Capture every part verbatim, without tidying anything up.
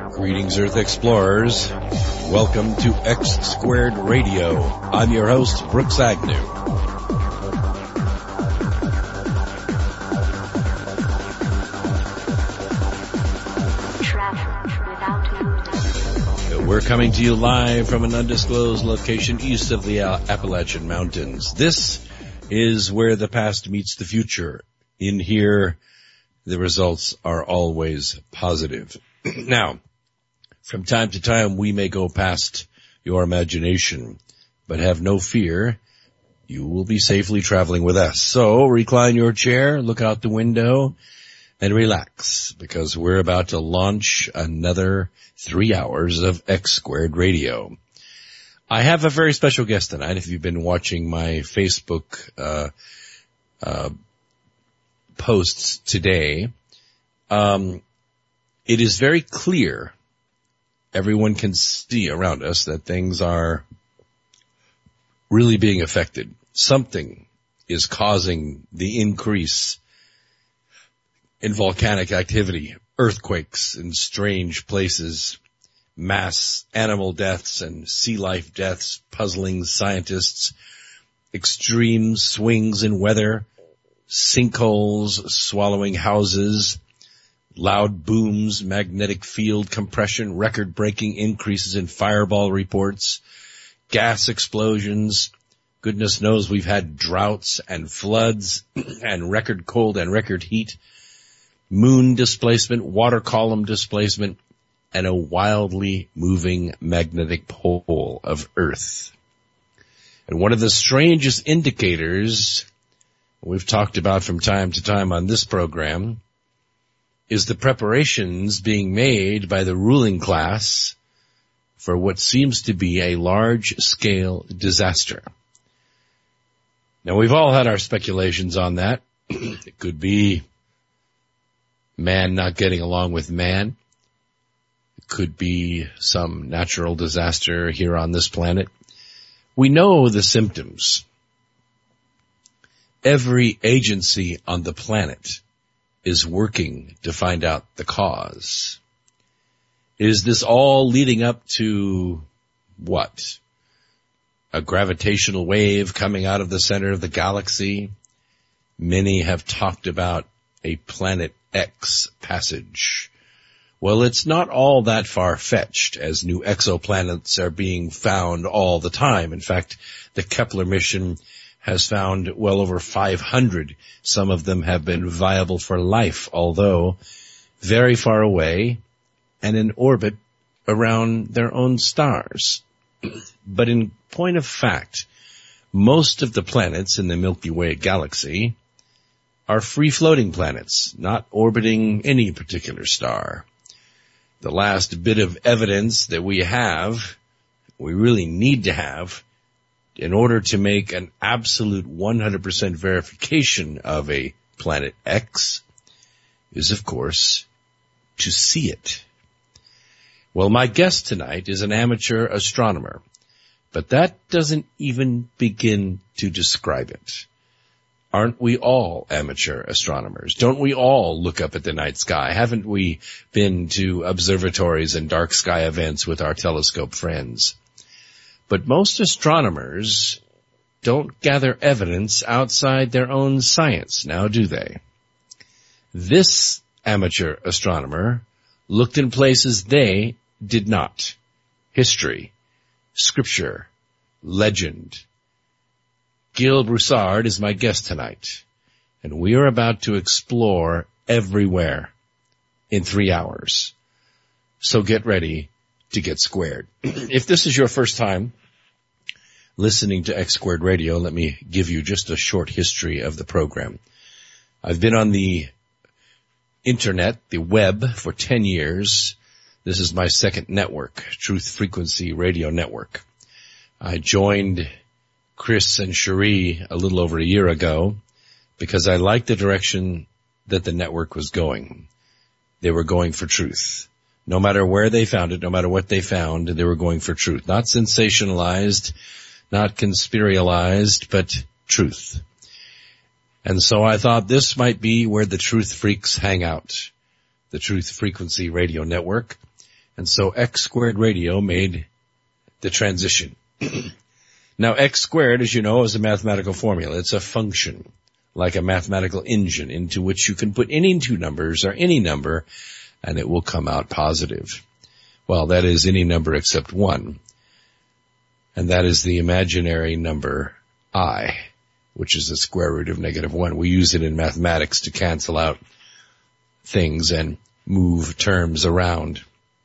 Greetings, Earth Explorers. Welcome to X Squared Radio. I'm your host, Brooks Agnew. We're coming to you live from an undisclosed location east of the Appalachian Mountains. This is where the past meets the future. In here, the results are always positive. Now, from time to time, we may go past your imagination, but have no fear. You will be safely traveling with us. So recline your chair, look out the window, and relax, because we're about to launch another three hours of X Squared Radio. I have a very special guest tonight. If you've been watching my Facebook uh, uh posts today, um, it is very clear. Everyone can see around us that things are really being affected. Something is causing the increase in volcanic activity, earthquakes in strange places, mass animal deaths and sea life deaths, puzzling scientists, extreme swings in weather, sinkholes swallowing houses, loud booms, magnetic field compression, record-breaking increases in fireball reports, gas explosions. Goodness knows we've had droughts and floods and record cold and record heat, moon displacement, water column displacement, and a wildly moving magnetic pole of Earth. And one of the strangest indicators we've talked about from time to time on this program is the preparations being made by the ruling class for what seems to be a large-scale disaster. Now, we've all had our speculations on that. It could be man not getting along with man. It could be some natural disaster here on this planet. We know the symptoms. Every agency on the planet is working to find out the cause. Is this all leading up to what? A gravitational wave coming out of the center of the galaxy? Many have talked about a Planet X passage. Well, it's not all that far-fetched, as new exoplanets are being found all the time. In fact, the Kepler mission has found well over five hundred. Some of them have been viable for life, although very far away and in orbit around their own stars. But in point of fact, most of the planets in the Milky Way galaxy are free-floating planets, not orbiting any particular star. The last bit of evidence that we have, we really need to have, in order to make an absolute one hundred percent verification of a Planet X, is, of course, to see it. Well, my guest tonight is an amateur astronomer, but that doesn't even begin to describe it. Aren't we all amateur astronomers? Don't we all look up at the night sky? Haven't we been to observatories and dark sky events with our telescope friends? But most astronomers don't gather evidence outside their own science, now do they? This amateur astronomer looked in places they did not. History, scripture, legend. Gil Broussard is my guest tonight, and we are about to explore everywhere in three hours. So get ready to get squared. If this is your first time listening to X Squared Radio, let me give you just a short history of the program. I've been on the internet, the web, for ten years. This is my second network, Truth Frequency Radio Network. I joined Chris and Cherie a little over a year ago because I liked the direction that the network was going. They were going for truth. No matter where they found it, no matter what they found, they were going for truth. Not sensationalized, not conspirialized, but truth. And so I thought this might be where the truth freaks hang out, the Truth Frequency Radio Network. And so X Squared Radio made the transition. Now, X squared, as you know, is a mathematical formula. It's a function, like a mathematical engine, into which you can put any two numbers or any number, and it will come out positive. Well, that is any number except one. And that is the imaginary number I, which is the square root of negative one. We use it in mathematics to cancel out things and move terms around.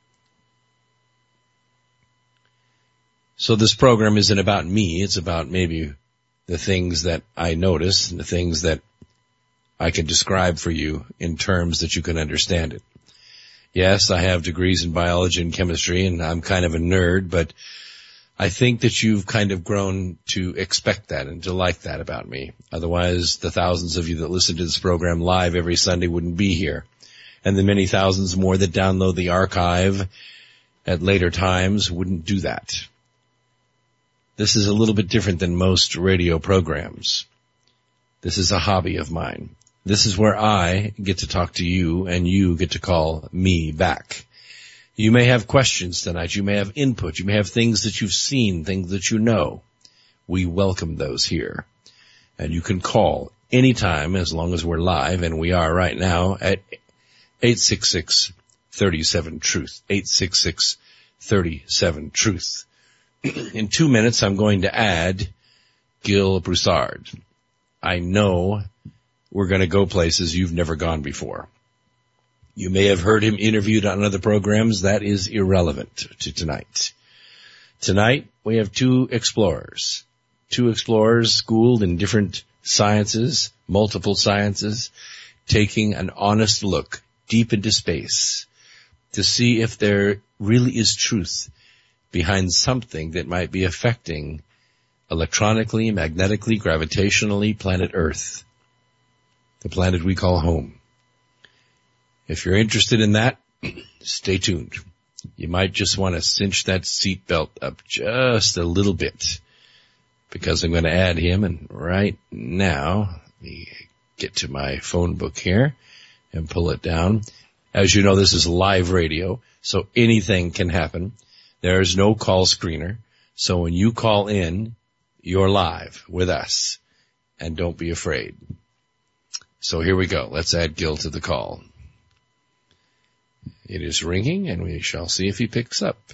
So this program isn't about me. It's about maybe the things that I notice and the things that I can describe for you in terms that you can understand it. Yes, I have degrees in biology and chemistry, and I'm kind of a nerd, but I think that you've kind of grown to expect that and to like that about me. Otherwise, the thousands of you that listen to this program live every Sunday wouldn't be here. And the many thousands more that download the archive at later times wouldn't do that. This is a little bit different than most radio programs. This is a hobby of mine. This is where I get to talk to you and you get to call me back. You may have questions tonight. You may have input. You may have things that you've seen, things that you know. We welcome those here. And you can call anytime as long as we're live, and we are right now at eight six six, three seven, truth, eight six six, three seven, truth. In two minutes, I'm going to add Gil Broussard. I know we're going to go places you've never gone before. You may have heard him interviewed on other programs. That is irrelevant to tonight. Tonight, we have two explorers. Two explorers schooled in different sciences, multiple sciences, taking an honest look deep into space to see if there really is truth behind something that might be affecting electronically, magnetically, gravitationally planet Earth, the planet we call home. If you're interested in that, stay tuned. You might just want to cinch that seatbelt up just a little bit, because I'm going to add him, and right now, let me get to my phone book here and pull it down. As you know, this is live radio, so anything can happen. There is no call screener, so when you call in, you're live with us, and don't be afraid. So here we go. Let's add Gil to the call. It is ringing, and we shall see if he picks up.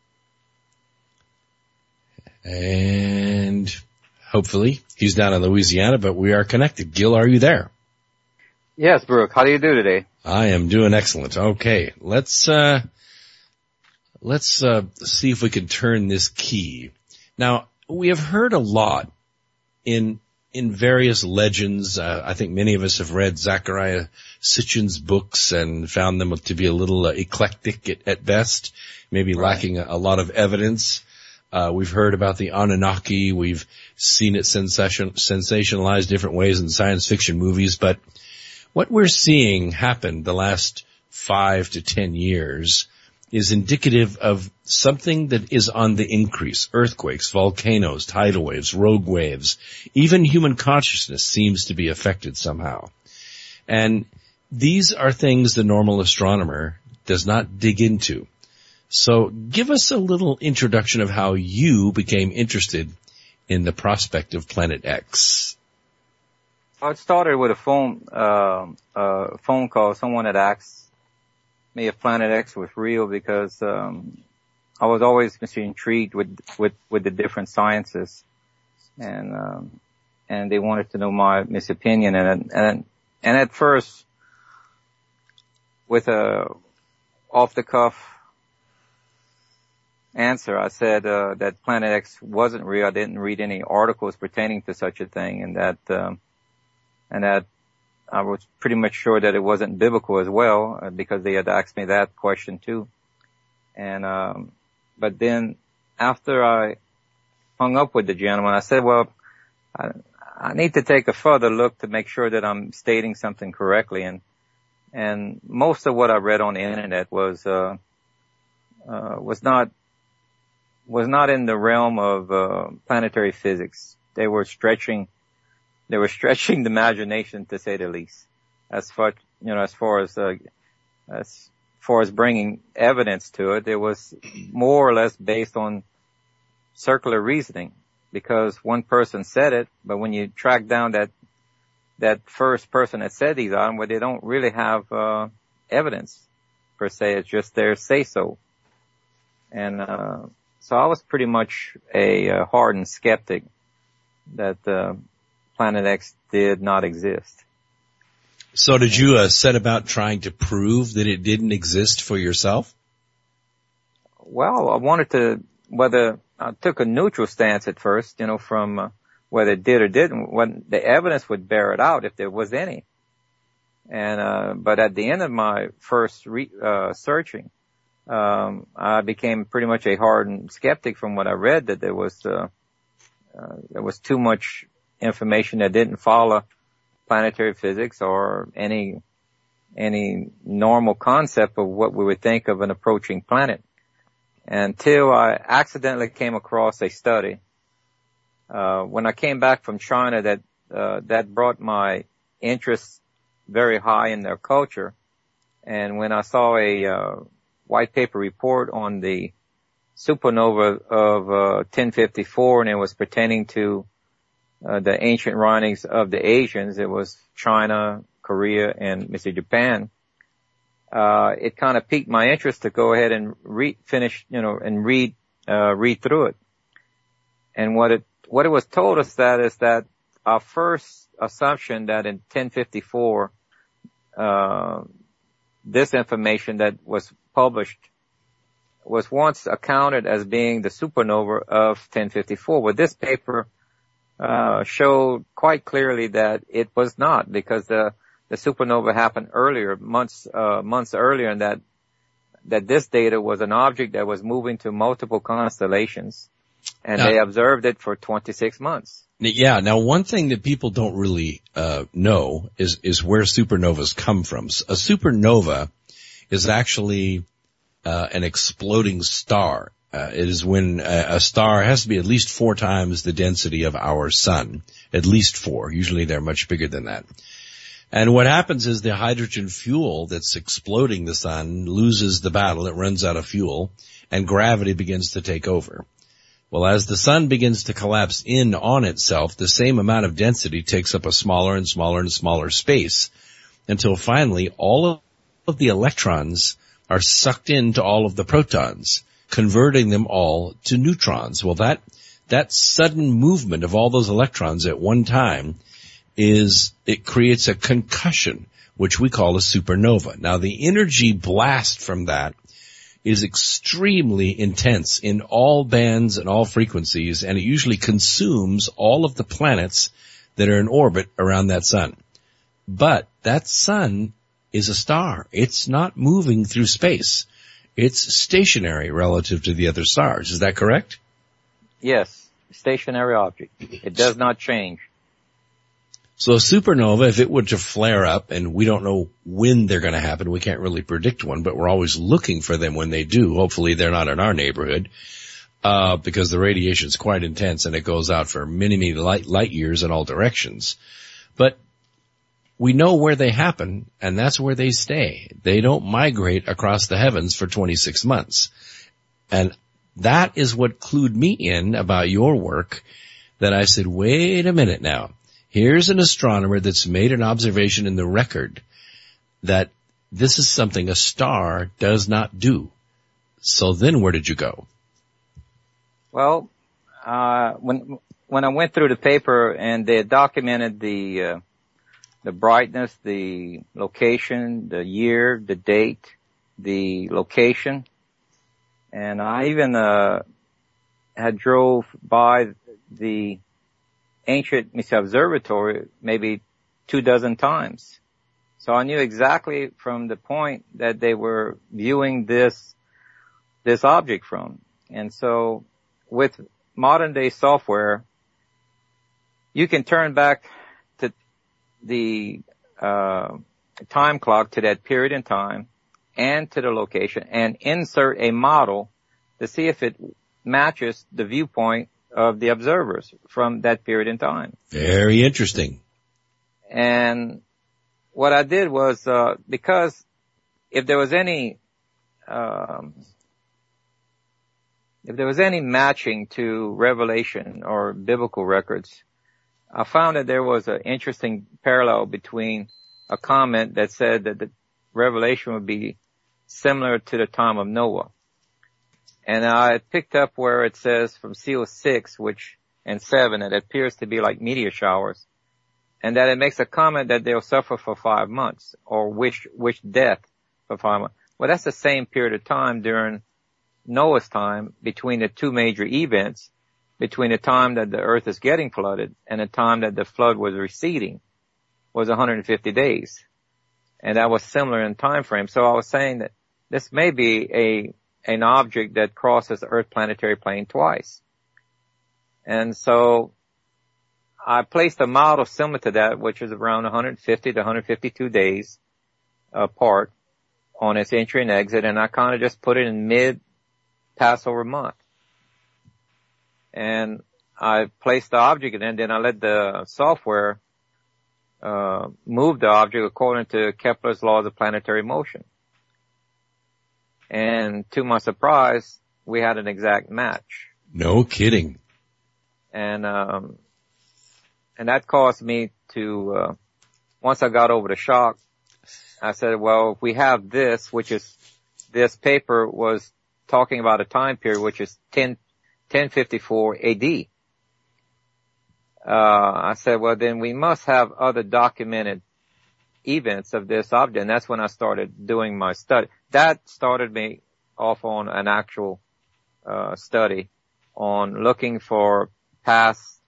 And hopefully he's down in Louisiana, but we are connected. Gil, are you there? Yes, Brooke. How do you do today? I am doing excellent. Okay, let's uh let's uh see if we can turn this key. Now, we have heard a lot in in various legends. Uh, I think many of us have read Zachariah Sitchin's books and found them to be a little uh, eclectic at, at best, maybe right. lacking a, a lot of evidence. Uh, we've heard about the Anunnaki. We've seen it sensation, sensationalized different ways in science fiction movies. But what we're seeing happen the last five to ten years is indicative of something that is on the increase. Earthquakes, volcanoes, tidal waves, rogue waves, even human consciousness seems to be affected somehow. And these are things the normal astronomer does not dig into. So give us a little introduction of how you became interested in the prospect of Planet X. Well, it started with a phone, uh, uh, phone call. Someone had asked me if Planet X was real because, um, I was always intrigued with, with, with the different sciences. And, um, and they wanted to know my, my opinion. And, and, and at first, with a off the cuff answer, I said, uh, that Planet X wasn't real. I didn't read any articles pertaining to such a thing, and that, um, and that I was pretty much sure that it wasn't biblical as well, uh, because they had asked me that question too. And, um, but then after I hung up with the gentleman, I said, well, I, I need to take a further look to make sure that I'm stating something correctly. And, and most of what I read on the internet was, uh, uh, was not, was not in the realm of, uh, planetary physics. They were stretching, they were stretching the imagination, to say the least, as far, you know, as far as, uh, as far as bringing evidence to it, it was more or less based on circular reasoning, because one person said it, but when you track down that that first person that said these items, well, they don't really have uh evidence per se. It's just their say so. And uh so I was pretty much a uh, hardened skeptic that uh, Planet X did not exist. So did you uh, set about trying to prove that it didn't exist for yourself? Well, I wanted to, whether I took a neutral stance at first, you know, from uh, whether it did or didn't, when the evidence would bear it out if there was any. And, uh, but at the end of my first re- uh, searching, um, I became pretty much a hardened skeptic from what I read, that there was, uh, uh, there was too much information that didn't follow planetary physics or any, any normal concept of what we would think of an approaching planet. Until I accidentally came across a study, uh, when I came back from China that, uh, that brought my interest very high in their culture. And when I saw a, uh, white paper report on the supernova of, uh, ten fifty-four, and it was pertaining to, uh, the ancient writings of the Asians, it was China, Korea, and Mister Japan. Uh, it kind of piqued my interest to go ahead and read, finish, you know, and read, uh, read through it. And what it, what it was told us that is that our first assumption that in ten fifty-four, uh, this information that was published was once accounted as being the supernova of ten fifty-four. Well, this paper, uh, showed quite clearly that it was not, because the, the supernova happened earlier, months, uh, months earlier, and that, that this data was an object that was moving to multiple constellations, and now, they observed it for twenty-six months. Yeah. Now, one thing that people don't really, uh, know is, is where supernovas come from. A supernova is actually, uh, an exploding star. Uh, it is when a, a star has to be at least four times the density of our sun. At least four. Usually they're much bigger than that. And what happens is the hydrogen fuel that's exploding the sun loses the battle. It runs out of fuel, and gravity begins to take over. Well, as the sun begins to collapse in on itself, the same amount of density takes up a smaller and smaller and smaller space, until finally all of the electrons are sucked into all of the protons, converting them all to neutrons. Well, that that sudden movement of all those electrons at one time is, it creates a concussion, which we call a supernova. Now, the energy blast from that is extremely intense in all bands and all frequencies, and it usually consumes all of the planets that are in orbit around that sun. But that sun is a star. It's not moving through space. It's stationary relative to the other stars. Is that correct? Yes, stationary object. It does not change. So a supernova, if it were to flare up, and we don't know when they're going to happen, we can't really predict one, but we're always looking for them when they do. Hopefully they're not in our neighborhood, uh, because the radiation is quite intense and it goes out for many, many light, light years in all directions. But we know where they happen, and that's where they stay. They don't migrate across the heavens for twenty-six months. And that is what clued me in about your work, that I said, wait a minute now. Here's an astronomer that's made an observation in the record that this is something a star does not do. So then where did you go? Well, uh, when, when I went through the paper and they had documented the, uh, the brightness, the location, the year, the date, the location, and I even, uh, had drove by the ancient Messiah Observatory maybe two dozen times. So I knew exactly from the point that they were viewing this, this object from. And so with modern day software, you can turn back to the, uh, time clock to that period in time and to the location and insert a model to see if it matches the viewpoint of the observers from that period in time. Very interesting. And what I did was, uh, because if there was any um, if there was any matching to Revelation or biblical records, I found that there was an interesting parallel between a comment that said that the Revelation would be similar to the time of Noah. And I picked up where it says from seal six, which, and seven, that it appears to be like meteor showers. And that it makes a comment that they'll suffer for five months or wish, wish death for five months. Well, that's the same period of time during Noah's time between the two major events, between the time that the earth is getting flooded and the time that the flood was receding, was one hundred fifty days. And that was similar in time frame. So I was saying that this may be a, an object that crosses the Earth planetary plane twice. And so I placed a model similar to that, which is around one hundred fifty to one hundred fifty-two days apart on its entry and exit. And I kind of just put it in mid Passover month. And I placed the object in, and then I let the software uh move the object according to Kepler's laws of planetary motion. And to my surprise, we had an exact match. No kidding. And um and that caused me to uh once I got over the shock, I said, well, if we have this, which is this paper was talking about a time period which is ten fifty-four A D. Uh, I said, well, then we must have other documented events of this object. And that's when I started doing my study. That started me off on an actual, uh, study on looking for past,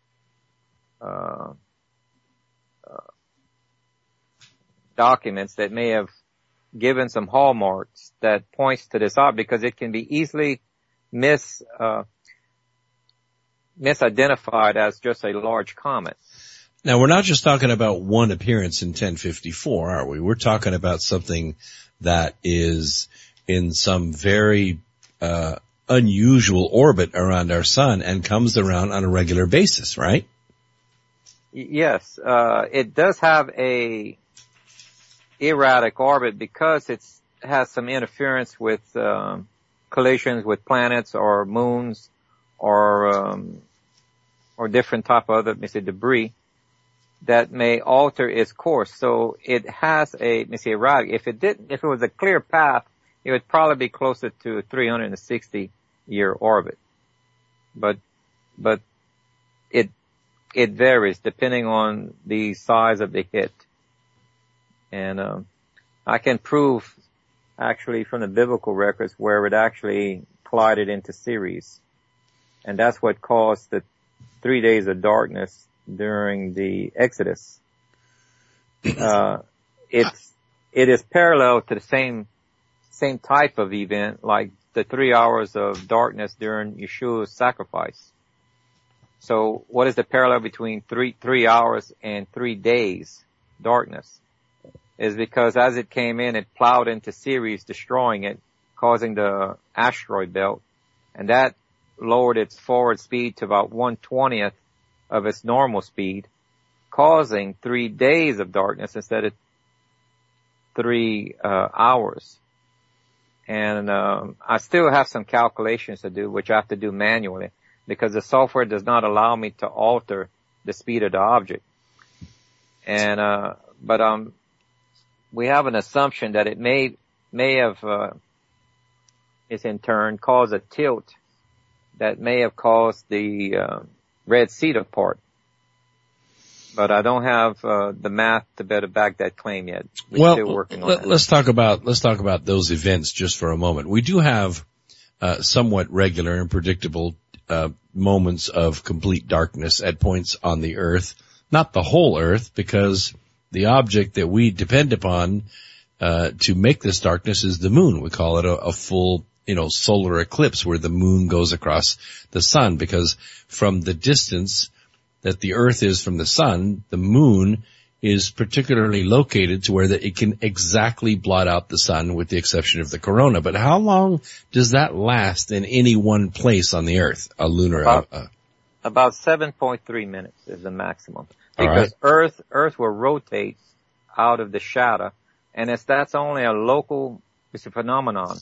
uh, uh, documents that may have given some hallmarks that points to this object, because it can be easily mis, uh, misidentified as just a large comet. Now, we're not just talking about one appearance in ten fifty-four, are we? We're talking about something that is in some very uh unusual orbit around our sun and comes around on a regular basis, right? Yes, uh it does have a erratic orbit because it's has some interference with um collisions with planets or moons or um or different type of other, let me say, debris that may alter its course. So it has a, let me say, erratic. If it didn't, if it was a clear path, it would probably be closer to a three hundred sixty year orbit. But, but it, it varies depending on the size of the hit. And, um, I can prove actually from the biblical records where it actually collided into Ceres. And that's what caused the three days of darkness during the Exodus. Uh, it's, it is parallel to the same, same type of event, like the three hours of darkness during Yeshua's sacrifice. So what is the parallel between three, three hours and three days darkness? Is because as it came in, it plowed into Ceres, destroying it, causing the asteroid belt, and that lowered its forward speed to about one twentieth of its normal speed, causing three days of darkness instead of three uh, hours. And um, I still have some calculations to do, which I have to do manually, because the software does not allow me to alter the speed of the object. And uh, but um, we have an assumption that it may may have, uh, it's in turn caused a tilt that may have caused the uh, Red Sea to part. But I don't have uh, the math to better back that claim yet. We're well, still working on let, that. let's talk about let's talk about those events just for a moment. We do have uh, somewhat regular and predictable uh, moments of complete darkness at points on the Earth, not the whole Earth, because the object that we depend upon uh, to make this darkness is the moon. We call it a, a full, you know, solar eclipse where the moon goes across the sun, because from the distance that the Earth is from the sun, the moon is particularly located to where that it can exactly blot out the sun with the exception of the corona. But how long does that last in any one place on the Earth? A lunar, about, uh, about seven point three minutes is the maximum. right. Because Earth, Earth will rotate out of the shadow, and it's, that's only a local, it's a phenomenon.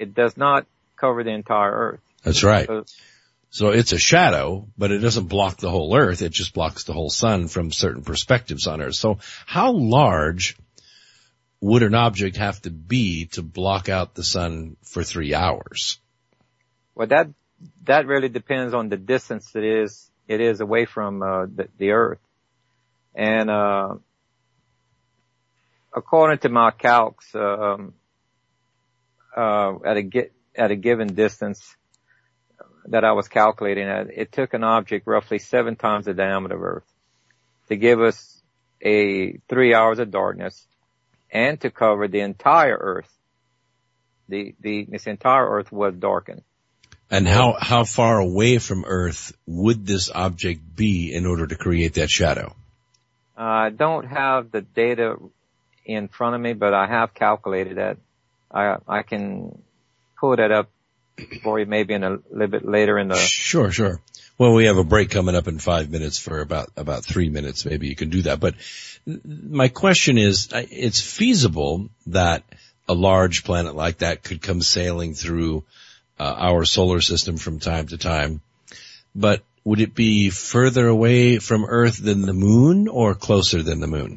it does not cover the entire earth. That's right. So, so it's a shadow, but it doesn't block the whole earth. It just blocks the whole sun from certain perspectives on earth. So how large would an object have to be to block out the sun for three hours? Well, that, that really depends on the distance it is, it is away from, uh, the, the earth. And, uh, according to my calcs, um, uh, at a, at a given distance that I was calculating at, it took an object roughly seven times the diameter of Earth to give us a three hours of darkness and to cover the entire Earth. The, the, this entire Earth was darkened. And how, how far away from Earth would this object be in order to create that shadow? I don't have the data in front of me, but I have calculated that. I, I can pull that up for you maybe in a little bit later in the... Sure, sure. Well, we have a break coming up in five minutes for about, about three minutes. Maybe you can do that. But my question is, it's feasible that a large planet like that could come sailing through uh, our solar system from time to time. But would it be further away from Earth than the moon or closer than the moon?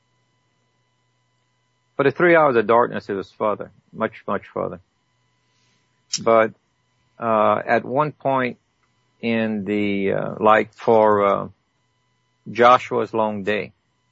For the three hours of darkness, it was further, much, much further. But, uh, at one point in the, uh, like for, uh, Joshua's long day,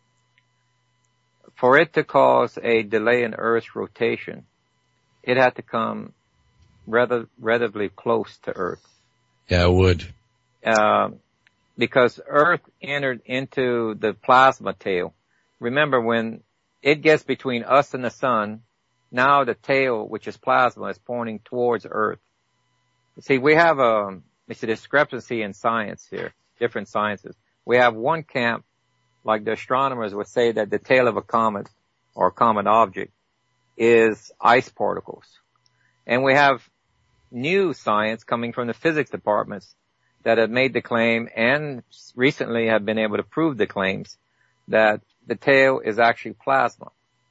for it to cause a delay in Earth's rotation, it had to come rather, relatively close to Earth. Yeah, it would. Uh, because Earth entered into the plasma tail. Remember, when it gets between us and the sun, now the tail, which is plasma, is pointing towards Earth. See, we have a, it's a discrepancy in science here, different sciences. We have one camp, like the astronomers would say, that the tail of a comet or a comet object is ice particles. And we have new science coming from the physics departments that have made the claim and recently have been able to prove the claims that the tail is actually plasma.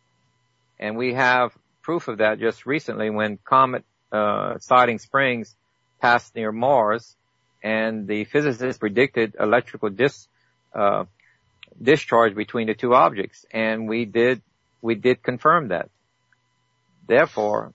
And we have proof of that just recently when Comet uh Siding Springs passed near Mars, and the physicists predicted electrical dis uh discharge between the two objects, and we did we did confirm that. Therefore,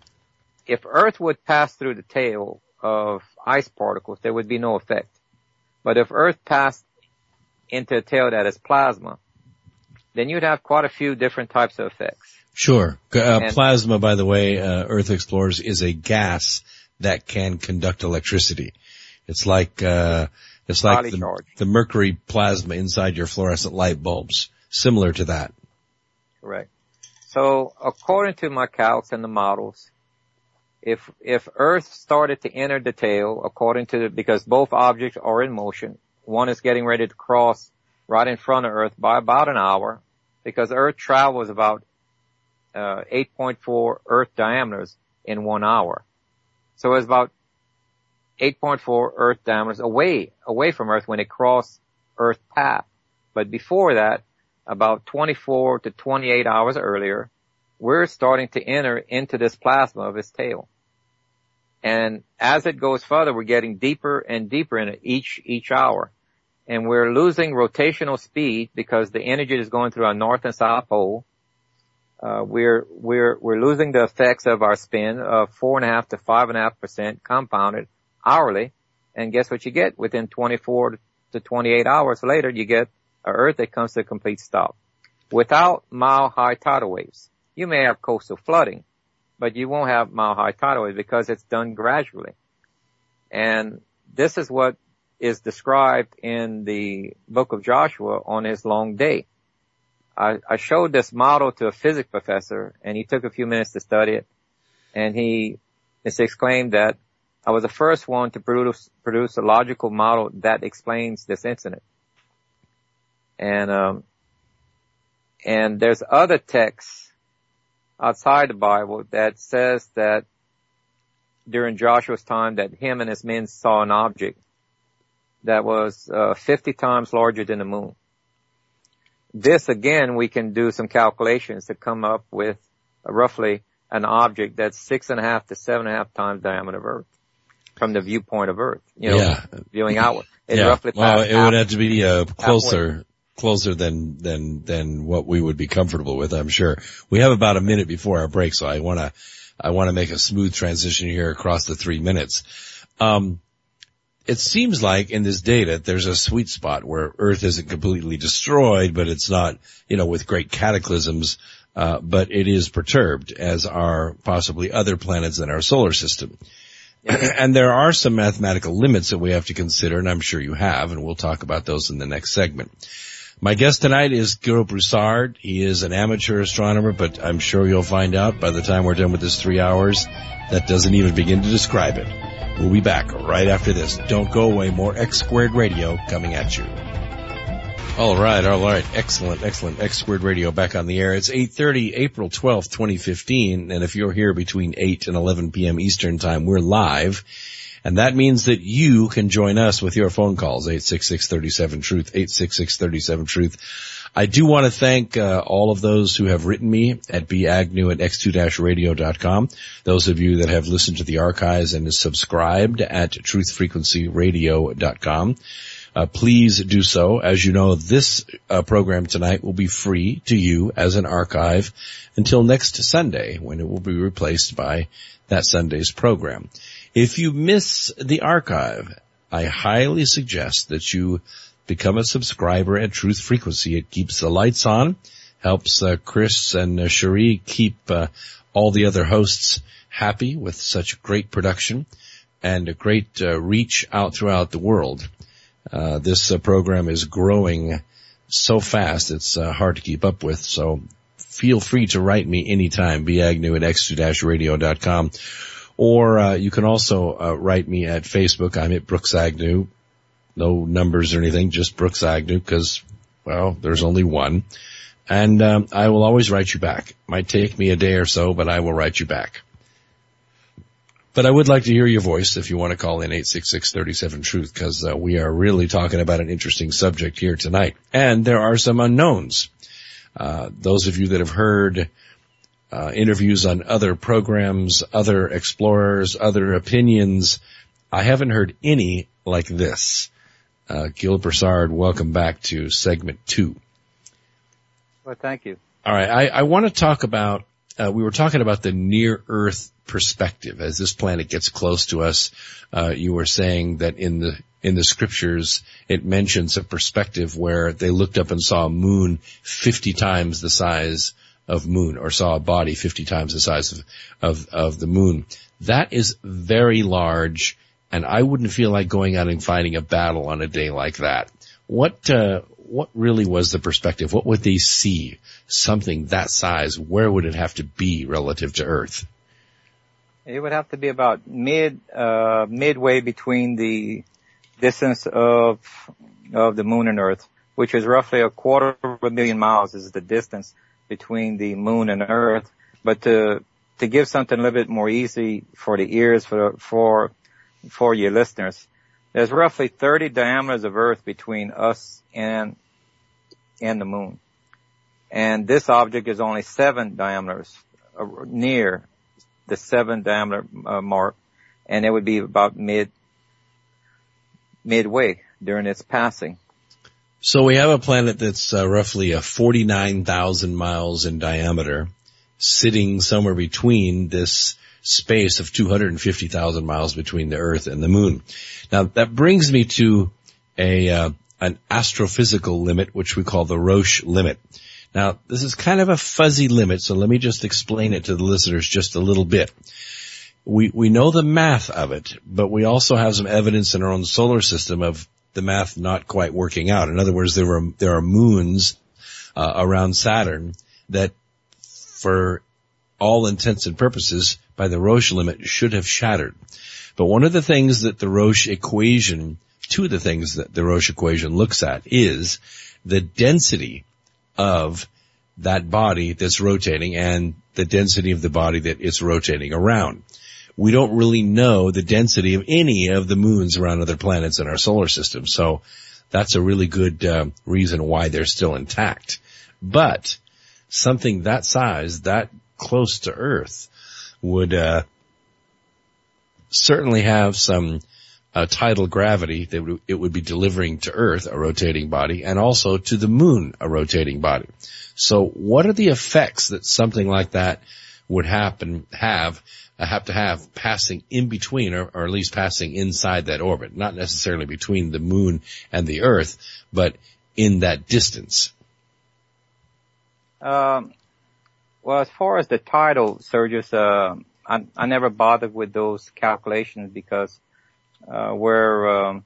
if Earth would pass through the tail of ice particles, there would be no effect. But if Earth passed into a tail that is plasma, then you'd have quite a few different types of effects. Sure. Uh, plasma, by the way, uh, Earth explores, is a gas that can conduct electricity. It's like, uh, it's like the, the mercury plasma inside your fluorescent light bulbs. Similar to that. Correct. So, according to my calcs and the models, if, if Earth started to enter the tail, according to the, because both objects are in motion, one is getting ready to cross right in front of Earth by about an hour, because Earth travels about uh eight point four Earth diameters in one hour. So it's about eight point four Earth diameters away, away from Earth when it crossed Earth path. But before that, about twenty-four to twenty-eight hours earlier, we're starting to enter into this plasma of its tail. And as it goes further, we're getting deeper and deeper in it each, each hour. And we're losing rotational speed because the energy is going through our north and south pole. Uh, we're, we're, we're losing the effects of our spin of four and a half to five and a half percent compounded hourly. And guess what you get? Within twenty-four to twenty-eight hours later, you get an Earth that comes to a complete stop. Without mile high tidal waves. You may have coastal flooding, but you won't have mile high tidal waves because it's done gradually. And this is what is described in the book of Joshua on his long day. I, I showed this model to a physics professor, and he took a few minutes to study it, and he just exclaimed that I was the first one to produce, produce a logical model that explains this incident. And, um, and there's other texts outside the Bible that says that during Joshua's time that him and his men saw an object that was uh, fifty times larger than the moon. This, again, we can do some calculations to come up with uh, roughly an object that's six and a half to seven and a half times the diameter of Earth from the viewpoint of Earth, you know, yeah. viewing outward. It yeah. roughly well, it half, would have to be uh, closer, halfway. closer than, than, than what we would be comfortable with, I'm sure. We have about a minute before our break, so I want to, I want to make a smooth transition here across the three minutes. Um, it seems like in this data, there's a sweet spot where Earth isn't completely destroyed, but it's not, you know, with great cataclysms, uh, but it is perturbed, as are possibly other planets in our solar system. And there are some mathematical limits that we have to consider, and I'm sure you have, and we'll talk about those in the next segment. My guest tonight is Gil Broussard. He is an amateur astronomer, but I'm sure you'll find out by the time we're done with this three hours, that doesn't even begin to describe it. We'll be back right after this. Don't go away. More X Squared Radio coming at you. All right, all right. Excellent, excellent. X Squared Radio back on the air. It's eight thirty, April twelfth, twenty fifteen. And if you're here between eight and eleven p.m. Eastern Time, we're live. And that means that you can join us with your phone calls, eight six six, three seven, truth, eight six six, three seven, truth. I do want to thank uh, all of those who have written me at b agnew at x two radio dot com. Those of you that have listened to the archives and subscribed at truth frequency radio dot com. Uh, please do so. As you know, this uh, program tonight will be free to you as an archive until next Sunday, when it will be replaced by that Sunday's program. If you miss the archive, I highly suggest that you become a subscriber at Truth Frequency. It keeps the lights on, helps uh, Chris and uh, Cherie keep uh, all the other hosts happy with such great production and a great uh, reach out throughout the world. Uh, this uh, program is growing so fast, it's uh, hard to keep up with, so feel free to write me anytime, b agnew at x two radio dot com. Or uh, you can also uh, write me at Facebook. I'm at Brooks Agnew. No numbers or anything, just Brooks Agnew, because, well, there's only one. And um, I will always write you back. Might take me a day or so, but I will write you back. But I would like to hear your voice if you want to call in eight six six, three seven, truth, because uh, we are really talking about an interesting subject here tonight. And there are some unknowns. Uh, those of you that have heard uh, interviews on other programs, other explorers, other opinions, I haven't heard any like this. Uh, Gil Broussard, welcome back to segment two. Well, thank you. All right. I, I want to talk about, uh, we were talking about the near Earth perspective. As this planet gets close to us, uh, you were saying that in the, in the scriptures, it mentions a perspective where they looked up and saw a moon fifty times the size of moon, or saw a body fifty times the size of, of, of the moon. That is very large. And I wouldn't feel like going out and fighting a battle on a day like that. What, uh, what really was the perspective? What would they see? Something that size, where would it have to be relative to Earth? It would have to be about mid, uh, midway between the distance of, of the moon and Earth, which is roughly a quarter of a million miles is the distance between the moon and Earth. But to, to give something a little bit more easy for the ears, for, for, for your listeners, there's roughly thirty diameters of Earth between us and and the moon, and this object is only seven diameters uh, near the seven diameter uh, mark, and it would be about mid midway during its passing. So we have a planet that's uh, roughly a forty-nine thousand miles in diameter, sitting somewhere between this space of two hundred fifty thousand miles between the Earth and the moon. Now that brings me to a uh, an astrophysical limit, which we call the Roche limit. Now this is kind of a fuzzy limit, so let me just explain it to the listeners just a little bit. We we know the math of it, but we also have some evidence in our own solar system of the math not quite working out. In other words, there were there are moons uh, around Saturn that, for all intents and purposes, by the Roche limit, should have shattered. But one of the things that the Roche equation, two of the things that the Roche equation looks at is the density of that body that's rotating and the density of the body that it's rotating around. We don't really know the density of any of the moons around other planets in our solar system, so that's a really good uh, reason why they're still intact. But something that size, that close to Earth, would uh, certainly have some uh, tidal gravity that w- it would be delivering to Earth, a rotating body, and also to the moon, a rotating body. So what are the effects that something like that would happen, have, uh, have to have passing in between, or, or at least passing inside that orbit? Not necessarily between the moon and the Earth, but in that distance. Um, well, as far as the tidal surges, uh, I, I never bothered with those calculations because uh, where um,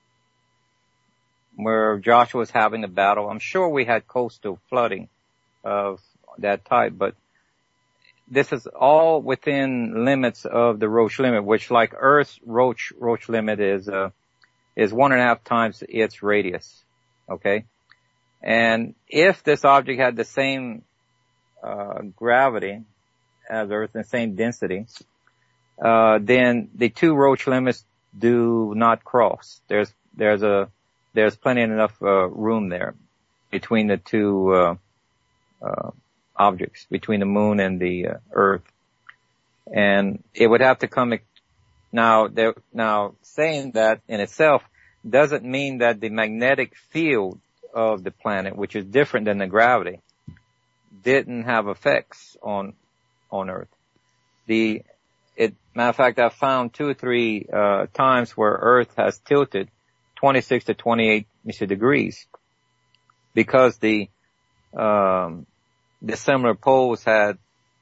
where Joshua was having the battle, I'm sure we had coastal flooding of that type, but this is all within limits of the Roche limit, which, like Earth's Roche Roche limit, is uh, is one and a half times its radius. Okay, and if this object had the same uh, gravity as Earth and the same density, uh, then the two Roche limits do not cross. There's there's a there's plenty enough uh, room there between the two uh, uh, objects, between the moon and the uh, Earth, and it would have to come. Now, there, now saying that in itself doesn't mean that the magnetic field of the planet, which is different than the gravity, didn't have effects on on Earth. The it matter of fact, I've found two or three uh, times where Earth has tilted twenty-six to twenty-eight degrees because the um, the similar poles had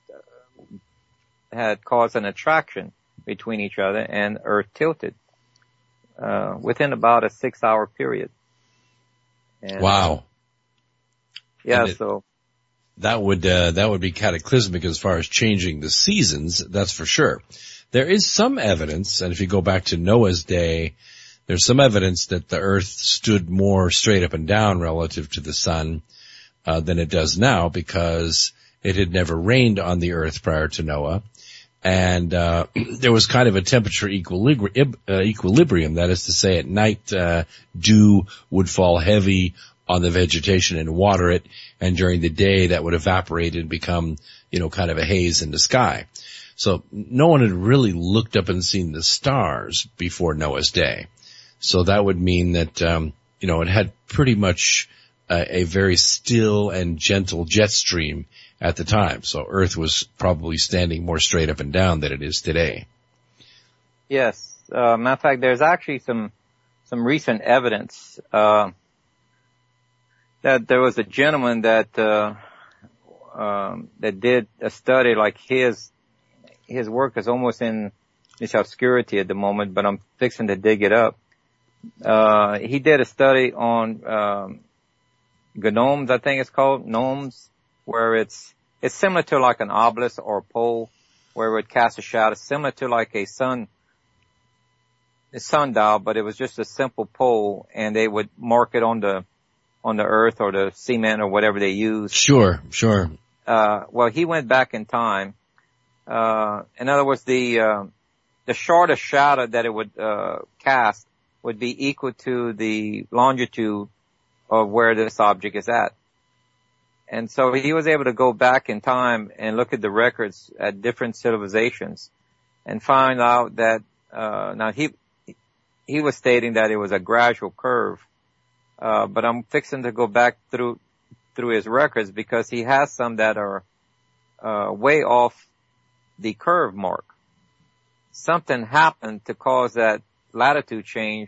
had caused an attraction between each other, and Earth tilted uh, within about a six-hour period. And, wow. Yeah, it, so that would uh, that would be cataclysmic as far as changing the seasons. That's for sure. There is some evidence, and if you go back to Noah's day, there's some evidence that the Earth stood more straight up and down relative to the sun uh, than it does now, because it had never rained on the Earth prior to Noah. And uh there was kind of a temperature equilibri- uh, equilibrium. That is to say, at night, uh dew would fall heavy on the vegetation and water it, and during the day that would evaporate and become, you know, kind of a haze in the sky. So no one had really looked up and seen the stars before Noah's day. So that would mean that, um, you know, it had pretty much a, a very still and gentle jet stream at the time. So Earth was probably standing more straight up and down than it is today. Yes. Uh, matter of fact, there's actually some, some recent evidence, uh, that there was a gentleman that, uh, um, that did a study like his, his work is almost in this obscurity at the moment, but I'm fixing to dig it up. Uh, he did a study on, um, gnomes, I think it's called, gnomes, where it's, it's similar to like an obelisk or a pole where it would cast a shadow, similar to like a sun, a sundial, but it was just a simple pole, and they would mark it on the, on the earth or the cement or whatever they used. Sure, sure. Uh, well, he went back in time. Uh, in other words, the, uh, the shortest shadow that it would, uh, cast would be equal to the longitude of where this object is at. And so he was able to go back in time and look at the records at different civilizations and find out that, uh, now he, he was stating that it was a gradual curve. Uh, but I'm fixing to go back through, through his records because he has some that are, uh, way off the curve mark. Something happened to cause that latitude change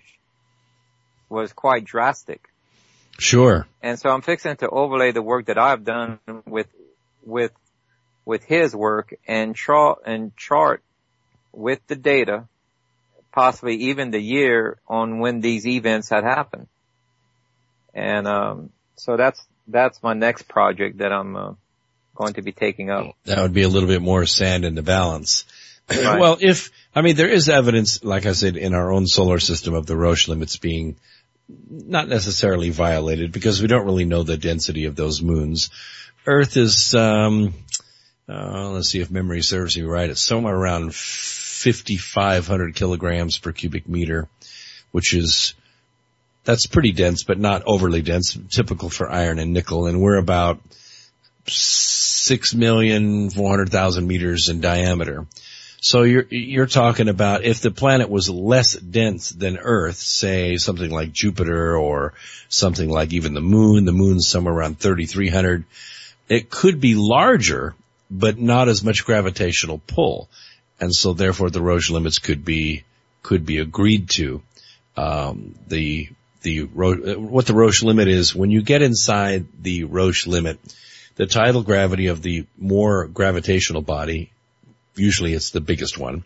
was quite drastic. Sure. And so I'm fixing to overlay the work that I've done with, with, with his work and chart, and chart with the data, possibly even the year on when these events had happened. And, um, so that's, that's my next project that I'm, uh, going to be taking up. That would be a little bit more sand in the balance. Right. Well, if, I mean, there is evidence, like I said, in our own solar system of the Roche limits being not necessarily violated because we don't really know the density of those moons. Earth is, um, uh, let's see if memory serves me right. It's somewhere around fifty-five hundred kilograms per cubic meter, which is, that's pretty dense, but not overly dense, typical for iron and nickel. And we're about six million four hundred thousand meters in diameter. So you're, you're talking about if the planet was less dense than Earth, say something like Jupiter or something like even the moon, the moon's somewhere around thirty-three hundred, it could be larger, but not as much gravitational pull. And so therefore the Roche limits could be, could be agreed to. Um, the, the, what the Roche limit is, when you get inside the Roche limit, the tidal gravity of the more gravitational body, usually it's the biggest one,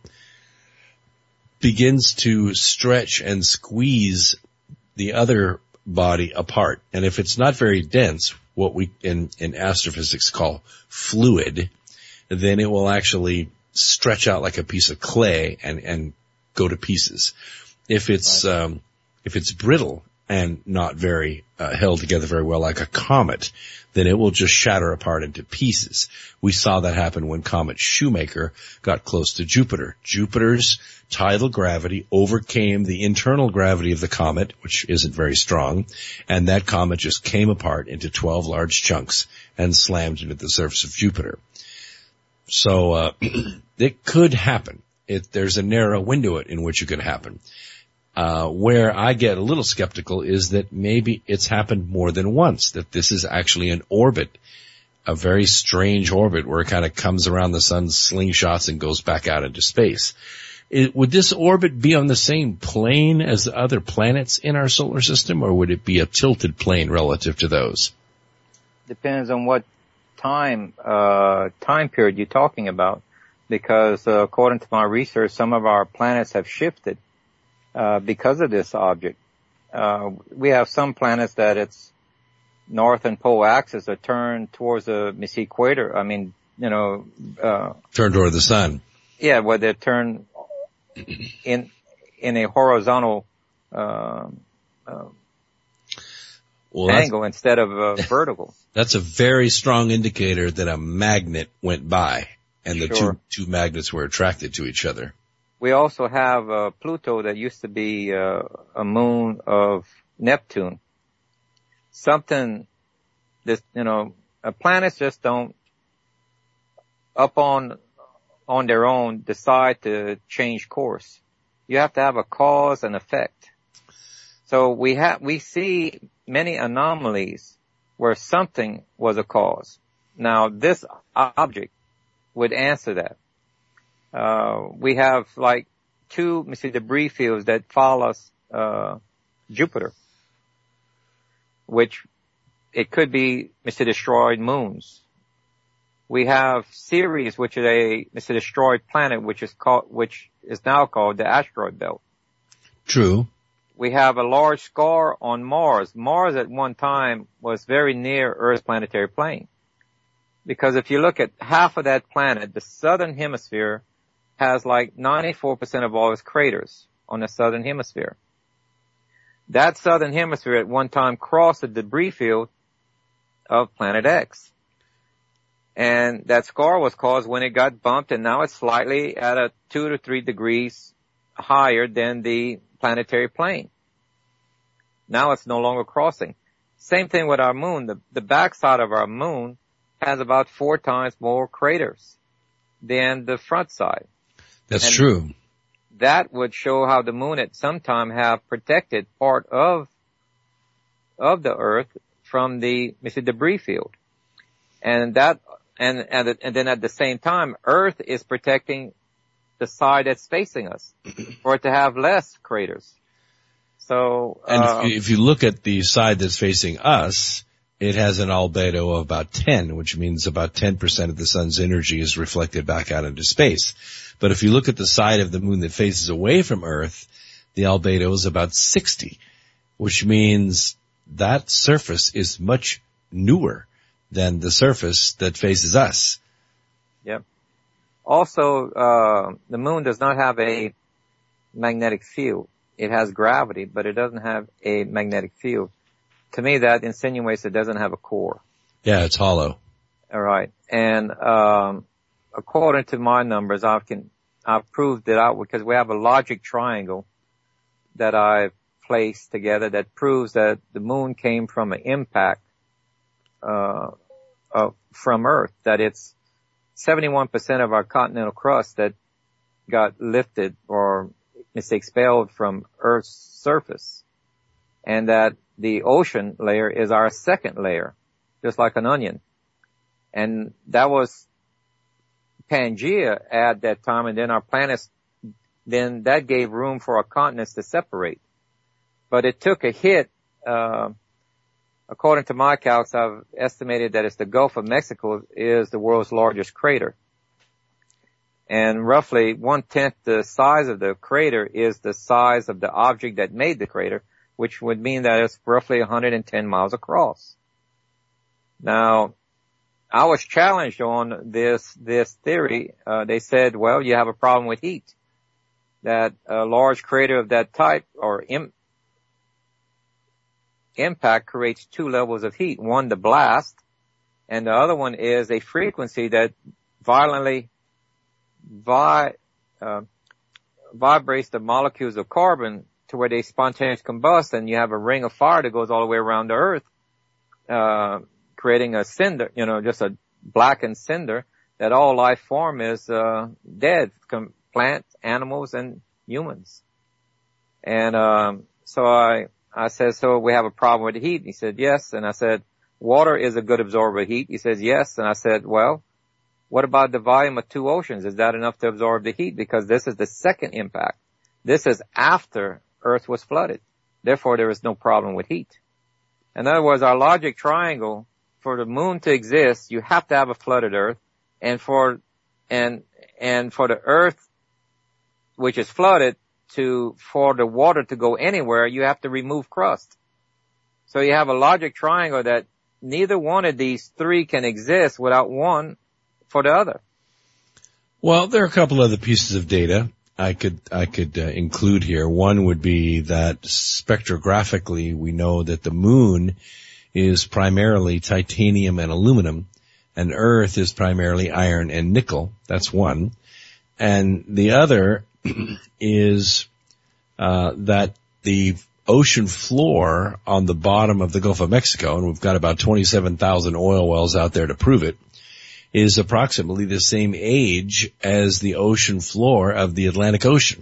begins to stretch and squeeze the other body apart. And if it's not very dense, what we in, in astrophysics call fluid, then it will actually stretch out like a piece of clay and, and go to pieces. If it's, right. um, if it's brittle and not very, uh, held together very well like a comet, then it will just shatter apart into pieces. We saw that happen when Comet Shoemaker got close to Jupiter. Jupiter's tidal gravity overcame the internal gravity of the comet, which isn't very strong, and that comet just came apart into twelve large chunks and slammed into the surface of Jupiter. So, uh, it could happen. It, there's a narrow window in which it could happen. Uh, where I get a little skeptical is that maybe it's happened more than once, that this is actually an orbit, a very strange orbit where it kind of comes around the sun, slingshots, and goes back out into space. It, would this orbit be on the same plane as the other planets in our solar system, or would it be a tilted plane relative to those? Depends on what time, uh, time period you're talking about, because uh, according to my research, some of our planets have shifted. Uh, because of this object. Uh, we have some planets that its north and pole axis are turned towards the equator. I mean, you know, uh, turned toward the sun. Yeah, where they're turned in, in a horizontal, uh, uh, well, angle instead of uh, vertical. That's a very strong indicator that a magnet went by and the Sure. two, two magnets were attracted to each other. We also have uh, Pluto that used to be uh, a moon of Neptune. Something this, you know, uh, planets just don't up on on their own decide to change course. You have to have a cause and effect. So we have we see many anomalies where something was a cause. Now this object would answer that. Uh, we have like two, let me see, debris fields that follow uh, Jupiter, which it could be Mister destroyed moons. We have Ceres, which is a Mister destroyed planet, which is called, which is now called the asteroid belt. True. We have a large scar on Mars. Mars at one time was very near Earth's planetary plane, because if you look at half of that planet, the southern hemisphere has like ninety-four percent of all its craters on the southern hemisphere. That southern hemisphere at one time crossed the debris field of Planet X. And that scar was caused when it got bumped, and now it's slightly at a two to three degrees higher than the planetary plane. Now it's no longer crossing. Same thing with our moon. The, the backside of our moon has about four times more craters than the front side. That's and true. That would show how the moon at some time have protected part of of the Earth from the Mister debris field, and that and and and then at the same time, Earth is protecting the side that's facing us for it to have less craters. So, and uh, if, you, if you look at the side that's facing us, it has an albedo of about ten, which means about ten percent of the sun's energy is reflected back out into space. But if you look at the side of the moon that faces away from Earth, the albedo is about sixty, which means that surface is much newer than the surface that faces us. Yep. Also, uh, the moon does not have a magnetic field. It has gravity, but it doesn't have a magnetic field. To me, that insinuates it doesn't have a core. Yeah, it's hollow. All right. And, um, according to my numbers, I can, I've proved it out because we have a logic triangle that I've placed together that proves that the moon came from an impact, uh, uh from Earth, that it's seventy-one percent of our continental crust that got lifted or it's expelled from Earth's surface, and that the ocean layer is our second layer, just like an onion. And that was Pangea at that time, and then our planets, then that gave room for our continents to separate. But it took a hit. Uh, according to my calcs, I've estimated that it's the Gulf of Mexico is the world's largest crater. And roughly one-tenth the size of the crater is the size of the object that made the crater, which would mean that it's roughly one hundred ten miles across. Now, I was challenged on this, this theory. Uh, they said, well, you have a problem with heat. That a large crater of that type or im- impact creates two levels of heat. One, the blast, and the other one is a frequency that violently vi- uh, vibrates the molecules of carbon to where they spontaneously combust, and you have a ring of fire that goes all the way around the Earth, uh, creating a cinder, you know, just a blackened cinder that all life form is uh, dead, com- plants, animals, and humans. And um, so I I said, so we have a problem with the heat? He said, yes. And I said, water is a good absorber of heat. He says, yes. And I said, well, what about the volume of two oceans? Is that enough to absorb the heat? Because this is the second impact. This is after Earth was flooded. Therefore, there is no problem with heat. In other words, our logic triangle, for the moon to exist, you have to have a flooded Earth. And for, and, and for the Earth, which is flooded, to, for the water to go anywhere, you have to remove crust. So you have a logic triangle that neither one of these three can exist without one for the other. Well, there are a couple other pieces of data I could, I could uh, include here. One would be that spectrographically we know that the moon is primarily titanium and aluminum, and Earth is primarily iron and nickel. That's one. And the other is uh that the ocean floor on the bottom of the Gulf of Mexico, and we've got about twenty-seven thousand oil wells out there to prove it, is approximately the same age as the ocean floor of the Atlantic Ocean.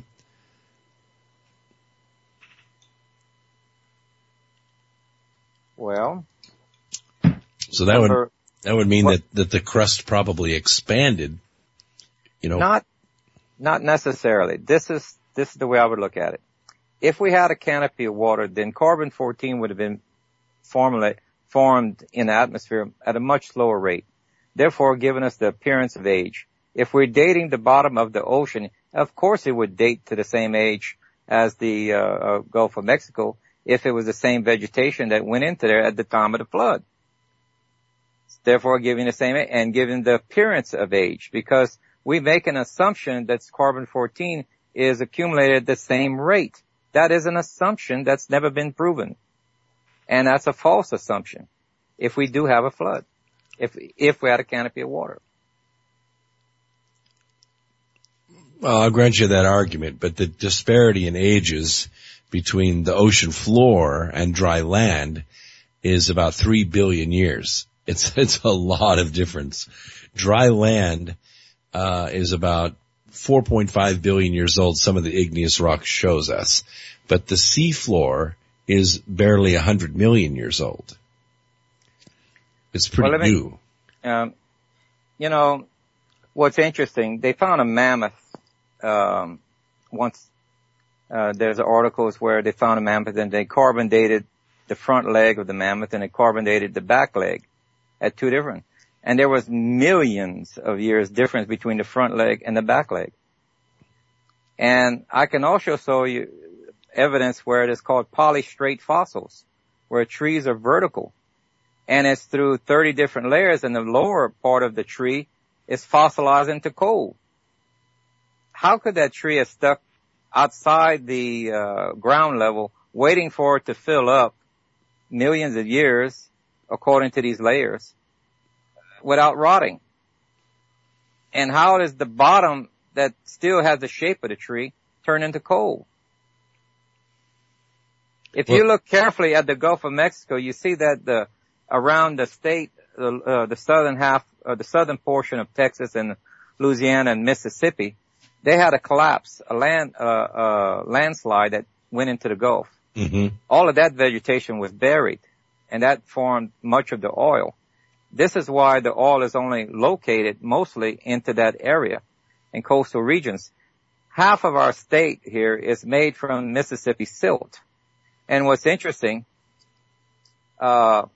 Well, so that would that would mean what, that that the crust probably expanded, you know. Not Not necessarily. This is, this is the way I would look at it. If we had a canopy of water, then carbon fourteen would have been formulate, formed in the atmosphere at a much slower rate, therefore giving us the appearance of age. If we're dating the bottom of the ocean, of course it would date to the same age as the uh, uh, Gulf of Mexico if it was the same vegetation that went into there at the time of the flood. Therefore giving the same age and giving the appearance of age, because we make an assumption that carbon fourteen is accumulated at the same rate. That is an assumption that's never been proven. And that's a false assumption if we do have a flood, if if we had a canopy of water. Well, I'll grant you that argument, but the disparity in ages between the ocean floor and dry land is about three billion years. It's it's a lot of difference. Dry land Uh, is about four point five billion years old, some of the igneous rock shows us. But the seafloor is barely one hundred million years old. It's pretty well, me, new. Um, you know, what's interesting, they found a mammoth, um, once, uh, there's articles where they found a mammoth and they carbon dated the front leg of the mammoth and they carbon dated the back leg at two different. And there was millions of years difference between the front leg and the back leg. And I can also show you evidence where it is called polystrate fossils, where trees are vertical. And it's through thirty different layers, and the lower part of the tree is fossilized into coal. How could that tree have stuck outside the uh, ground level, waiting for it to fill up millions of years, according to these layers, without rotting? And how does the bottom that still has the shape of the tree turn into coal? If well, you look carefully at the Gulf of Mexico, you see that the around the state the, uh, the southern half, uh, the southern portion of Texas and Louisiana and Mississippi, they had a collapse, a land, uh, uh, landslide that went into the Gulf. Mm-hmm. All of that vegetation was buried, and that formed much of the oil. This is why the oil is only located mostly into that area in coastal regions. Half of our state here is made from Mississippi silt. And what's interesting, uh,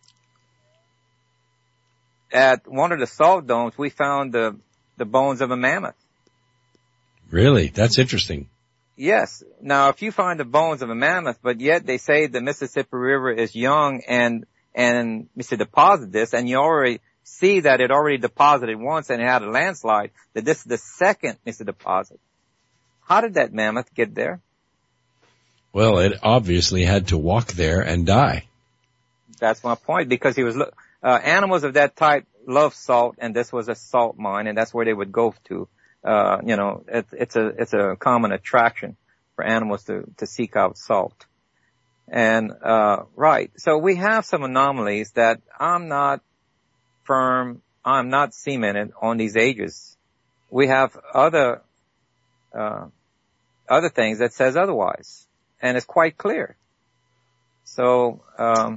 at one of the salt domes, we found the, the bones of a mammoth. Really? That's interesting. Yes. Now, if you find the bones of a mammoth, but yet they say the Mississippi River is young and, and we should deposit this, and you already see that it already deposited once and it had a landslide, that this is the second Mister deposit. How did that mammoth get there? Well, it obviously had to walk there and die. That's my point, because he was, uh, animals of that type love salt, and this was a salt mine, and that's where they would go to. Uh, you know, it, it's a, it's a common attraction for animals to, to seek out salt. And, uh, right. So we have some anomalies that I'm not firm, I'm not cemented on these ages. We have other, uh, other things that says otherwise. And it's quite clear. So, um,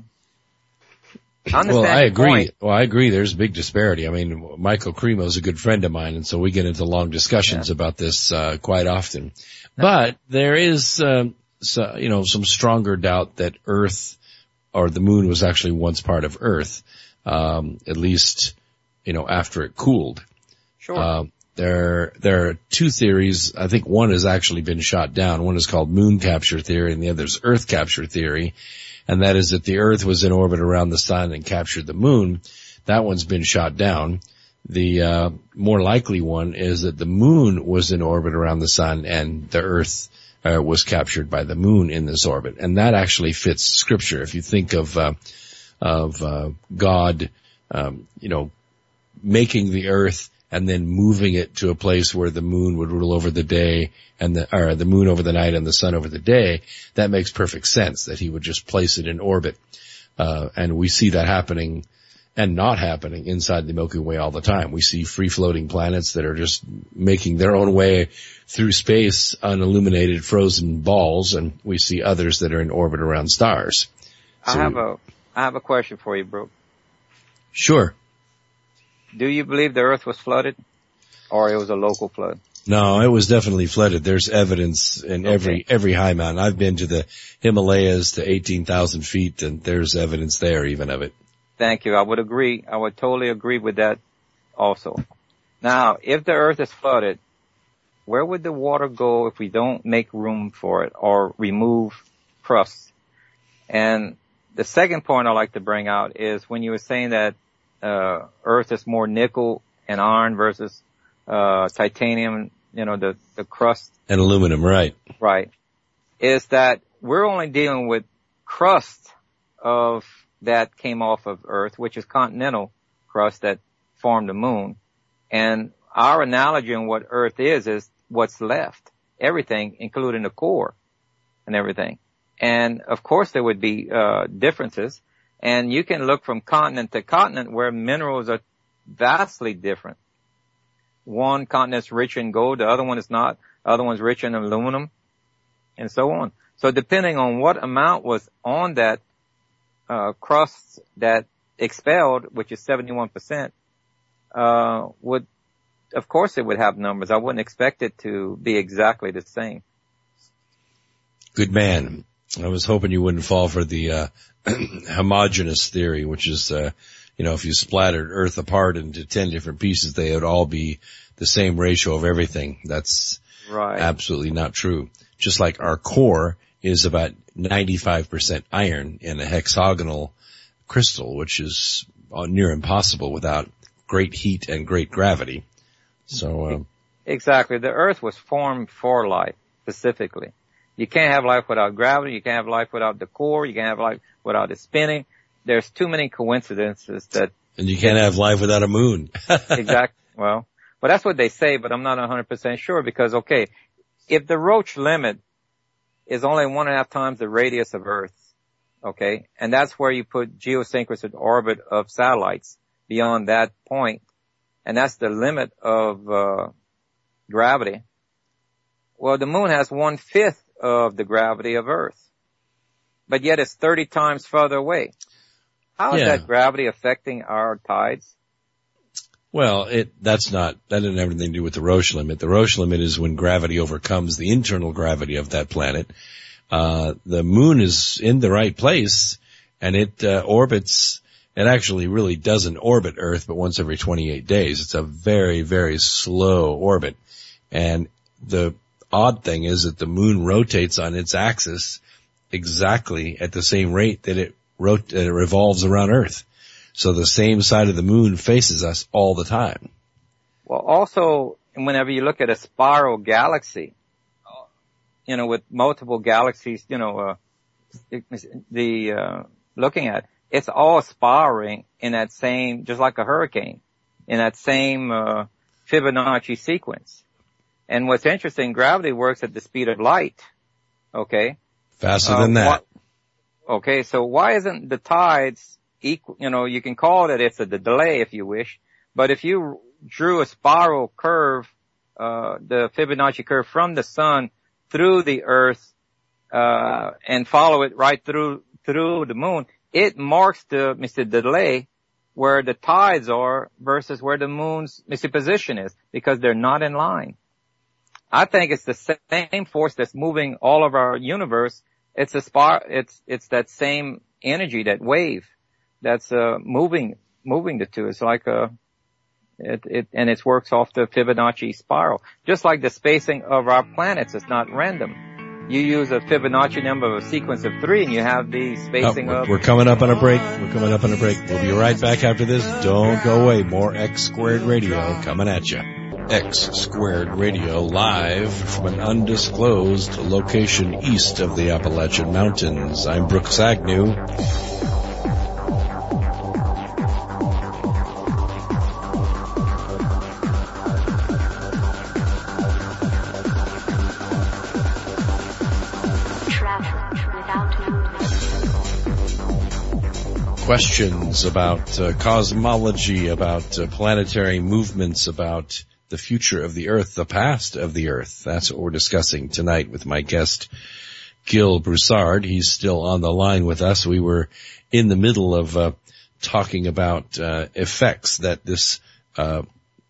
well, I agree. Well, I agree. There's a big disparity. I mean, Michael Cremo is a good friend of mine, and so we get into long discussions yeah. about this uh, quite often. But there is, um, so, you know, some stronger doubt that Earth or the Moon was actually once part of Earth, um, at least, you know, after it cooled. Sure. Uh, there, there are two theories. I think one has actually been shot down. One is called moon capture theory, and the other is Earth capture theory. And that is that the Earth was in orbit around the sun and captured the moon. That one's been shot down. The uh more likely one is that the moon was in orbit around the sun and the Earth uh, was captured by the moon in this orbit. And that actually fits Scripture. If you think of uh of uh God, um, you know, making the Earth and then moving it to a place where the moon would rule over the day and the, or the moon over the night and the sun over the day, that makes perfect sense that he would just place it in orbit. Uh, and we see that happening and not happening inside the Milky Way all the time. We see free floating planets that are just making their own way through space, unilluminated frozen balls, and we see others that are in orbit around stars. So I have a, I have a question for you, Brooke. Sure. Do you believe the Earth was flooded, or it was a local flood? No, it was definitely flooded. There's evidence in okay. every every high mountain. I've been to the Himalayas to eighteen thousand feet, and there's evidence there even of it. Thank you. I would agree. I would totally agree with that also. Now, if the Earth is flooded, where would the water go if we don't make room for it or remove crust? And the second point I'd like to bring out is when you were saying that uh Earth is more nickel and iron versus uh titanium, you know, the the crust and aluminum, right? Right. Is that we're only dealing with crust of that came off of Earth, which is continental crust that formed the moon. And our analogy on what Earth is is what's left, everything, including the core and everything. And of course there would be uh differences. And you can look from continent to continent where minerals are vastly different. One continent's rich in gold, the other one is not. The other one's rich in aluminum, and so on. So depending on what amount was on that uh crust that expelled, which is seventy-one percent, uh would, of course it would have numbers. I wouldn't expect it to be exactly the same. Good man. I was hoping you wouldn't fall for the uh homogeneous theory, which is, uh, you know, if you splattered Earth apart into ten different pieces, they would all be the same ratio of everything. That's right. Absolutely not true. Just like our core is about ninety-five percent iron in a hexagonal crystal, which is near impossible without great heat and great gravity. So, um, exactly. The Earth was formed for life, specifically. You can't have life without gravity. You can't have life without the core. You can't have life without it spinning. There's too many coincidences that. And you can't have life without a moon. Exactly. Well, well, that's what they say, but I'm not one hundred percent sure because, okay, if the Roche limit is only one and a half times the radius of Earth, Okay. And that's where you put geosynchronous orbit of satellites beyond that point. And that's the limit of, uh, gravity. Well, the moon has one fifth of the gravity of Earth, but yet it's thirty times further away. How is Yeah. that gravity affecting our tides? Well, it, that's not, that didn't have anything to do with the Roche limit. The Roche limit is when gravity overcomes the internal gravity of that planet. Uh, the moon is in the right place and it, uh, orbits, it actually really doesn't orbit Earth, but once every twenty-eight days. It's a very, very slow orbit. And the odd thing is that the moon rotates on its axis exactly at the same rate that it, rot- that it revolves around Earth. So the same side of the moon faces us all the time. Well, also, whenever you look at a spiral galaxy, you know, with multiple galaxies, you know, uh, the, uh, looking at, it's all spiraling in that same, just like a hurricane, in that same, uh, Fibonacci sequence. And what's interesting, gravity works at the speed of light. Okay. Faster uh, than that. Wh- okay. So why isn't the tides equal? You know, you can call it it's a the delay if you wish, but if you drew a spiral curve, uh, the Fibonacci curve from the sun through the earth, uh, and follow it right through, through the moon, it marks the, Mister delay where the tides are versus where the moon's, Mister position is because they're not in line. I think it's the same force that's moving all of our universe. It's a spar, it's, it's that same energy, that wave that's, uh, moving, moving the two. It's like a, it, it, and it works off the Fibonacci spiral. Just like the spacing of our planets, it's not random. You use a Fibonacci number of a sequence of three and you have the spacing oh, we're, of... We're coming up on a break. We're coming up on a break. We'll be right back after this. Don't go away. More X Squared Radio coming at you. X Squared Radio live from an undisclosed location east of the Appalachian Mountains. I'm Brooks Agnew. Questions about uh, cosmology, about uh, planetary movements, about the future of the Earth, the past of the Earth. That's what we're discussing tonight with my guest, Gil Broussard. He's still on the line with us. We were in the middle of uh, talking about uh, effects that this, uh,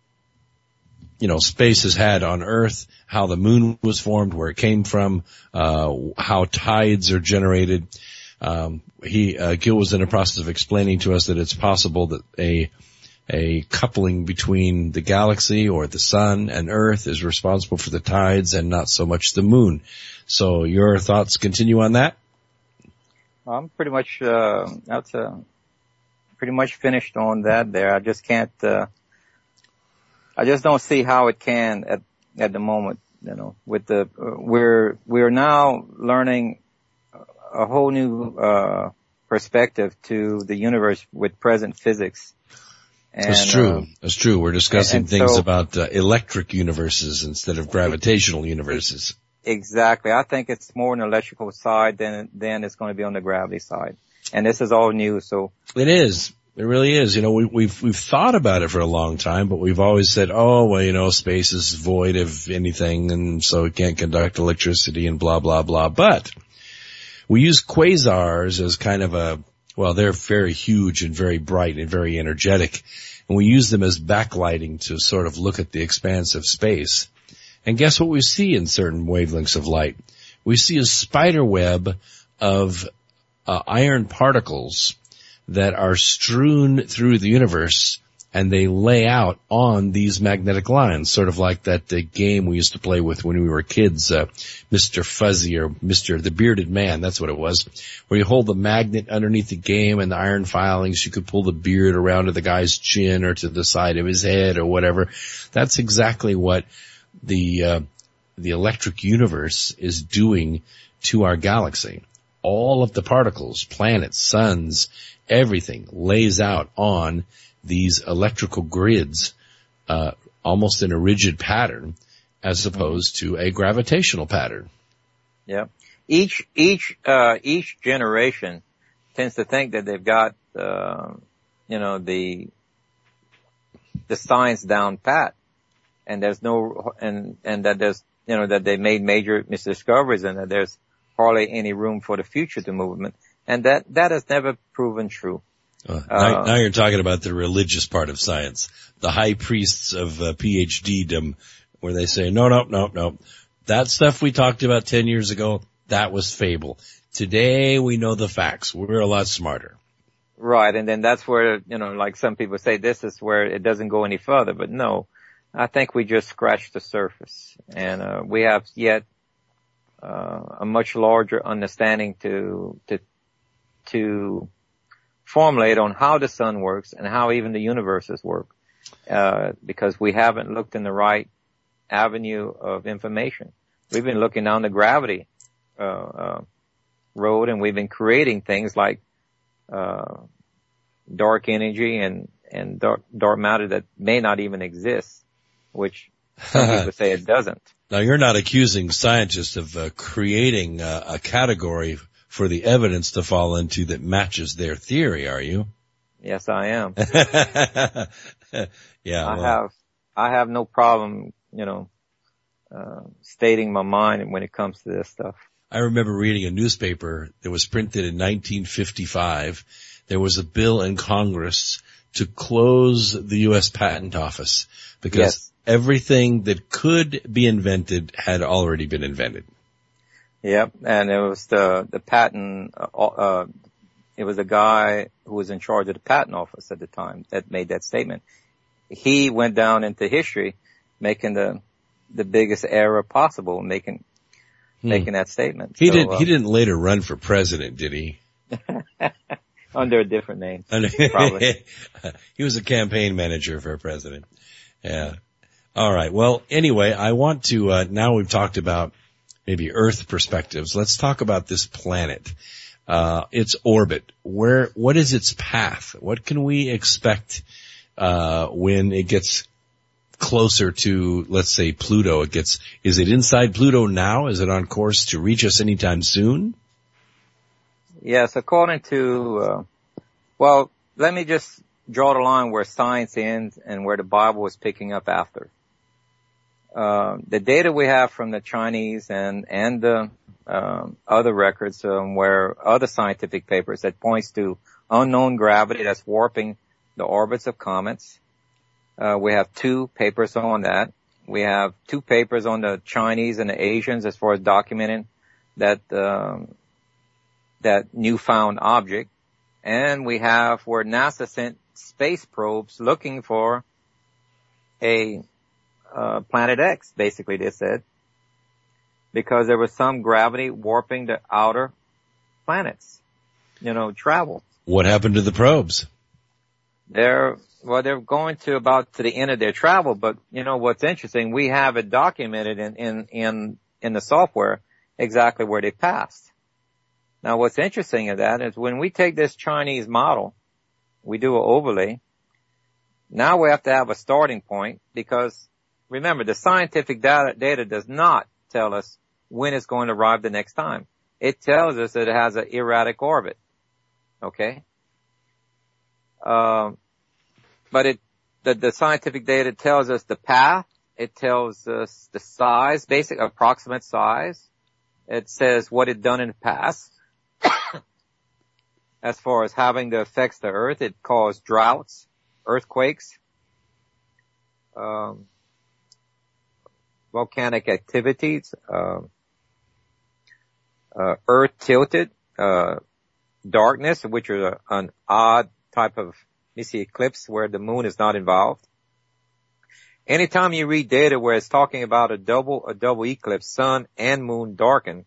you know, space has had on Earth, how the moon was formed, where it came from, uh, how tides are generated. Um, he, uh, Gil was in the process of explaining to us that it's possible that a, a coupling between the galaxy or the sun and Earth is responsible for the tides and not so much the moon. So your thoughts continue on that? I'm pretty much, uh, that's, uh, pretty much finished on that there. I just can't, uh, I just don't see how it can at, at the moment, you know, with the, uh, we're, we're now learning a whole new, uh, perspective to the universe with present physics. And, That's true. Uh, That's true. We're discussing and, and things so, about uh, electric universes instead of gravitational universes. Exactly. I think it's more on the electrical side than, than it's going to be on the gravity side. And this is all new, so. It is. It really is. You know, we, we've, we've thought about it for a long time, but we've always said, oh, well, you know, space is void of anything and so it can't conduct electricity and blah, blah, blah. But we use quasars as kind of a, well, they're very huge and very bright and very energetic. And we use them as backlighting to sort of look at the expanse of space. And guess what we see in certain wavelengths of light? We see a spider web of uh, iron particles that are strewn through the universe, and they lay out on these magnetic lines, sort of like that uh, game we used to play with when we were kids, uh, Mister Fuzzy or Mister the Bearded Man, that's what it was, where you hold the magnet underneath the game and the iron filings, you could pull the beard around to the guy's chin or to the side of his head or whatever. That's exactly what the, uh, the electric universe is doing to our galaxy. All of the particles, planets, suns, everything lays out on these electrical grids, uh, almost in a rigid pattern as opposed to a gravitational pattern. Yeah. Each, each, uh, each generation tends to think that they've got, uh, you know, the, the science down pat, and there's no, and, and that there's, you know, that they made major misdiscoveries and that there's hardly any room for the future to movement. And that, that has never proven true. Uh, now, uh, now you're talking about the religious part of science, the high priests of uh, PhD-dom, where they say, no, no, no, no. That stuff we talked about ten years ago, that was fable. Today we know the facts. We're a lot smarter. Right. And then that's where, you know, like some people say, this is where it doesn't go any further. But no, I think we just scratched the surface. And, uh, we have yet, uh, a much larger understanding to, to, to formulate on how the sun works and how even the universes work. Uh, because we haven't looked in the right avenue of information. We've been looking down the gravity, uh, uh, road, and we've been creating things like, uh, dark energy and, and dark, dark matter that may not even exist, which some people say it doesn't. Now you're not accusing scientists of uh, creating uh, a category for the evidence to fall into that matches their theory, are you? Yes, I am. Yeah. I well. have, I have no problem, you know, uh, stating my mind when it comes to this stuff. I remember reading a newspaper that was printed in nineteen fifty-five. There was a bill in Congress to close the U S Patent Office because yes. everything that could be invented had already been invented. Yep. And it was the, the patent, uh, uh, it was a guy who was in charge of the patent office at the time that made that statement. He went down into history making the, the biggest error possible, making, hmm. making that statement. He so, didn't, uh, he didn't later run for president, did he? Under a different name, probably. He was a campaign manager for president. Yeah. All right. Well, anyway, I want to, uh, now we've talked about maybe Earth perspectives. Let's talk about this planet, uh, its orbit. Where, what is its path? What can we expect, uh, when it gets closer to, let's say, Pluto? It gets, is it inside Pluto now? Is it on course to reach us anytime soon? Yes, according to, uh, well, let me just draw the line where science ends and where the Bible is picking up after. Uh, the data we have from the Chinese and, and the, um, other records, um, where other scientific papers that points to unknown gravity that's warping the orbits of comets. Uh, we have two papers on that. We have two papers on the Chinese and the Asians as far as documenting that, um, that newfound object. And we have where NASA sent space probes looking for a uh, Planet X, basically they said, because there was some gravity warping the outer planets, you know, travel. What happened to the probes? They're, well, they're going to about to the end of their travel, but you know what's interesting, we have it documented in, in, in, in the software exactly where they passed. Now, what's interesting of that is when we take this Chinese model, we do an overlay. Now we have to have a starting point because, remember, the scientific data, data does not tell us when it's going to arrive the next time. It tells us that it has an erratic orbit. Okay? Um, but it, the, the scientific data tells us the path. It tells us the size, basic approximate size. It says what it done in the past. As far as having the effects to Earth, it caused droughts, earthquakes, um, volcanic activities, uh, uh, Earth tilted, uh, darkness, which is a, an odd type of, you see, eclipse where the moon is not involved. Anytime you read data where it's talking about a double, a double eclipse, sun and moon darkened,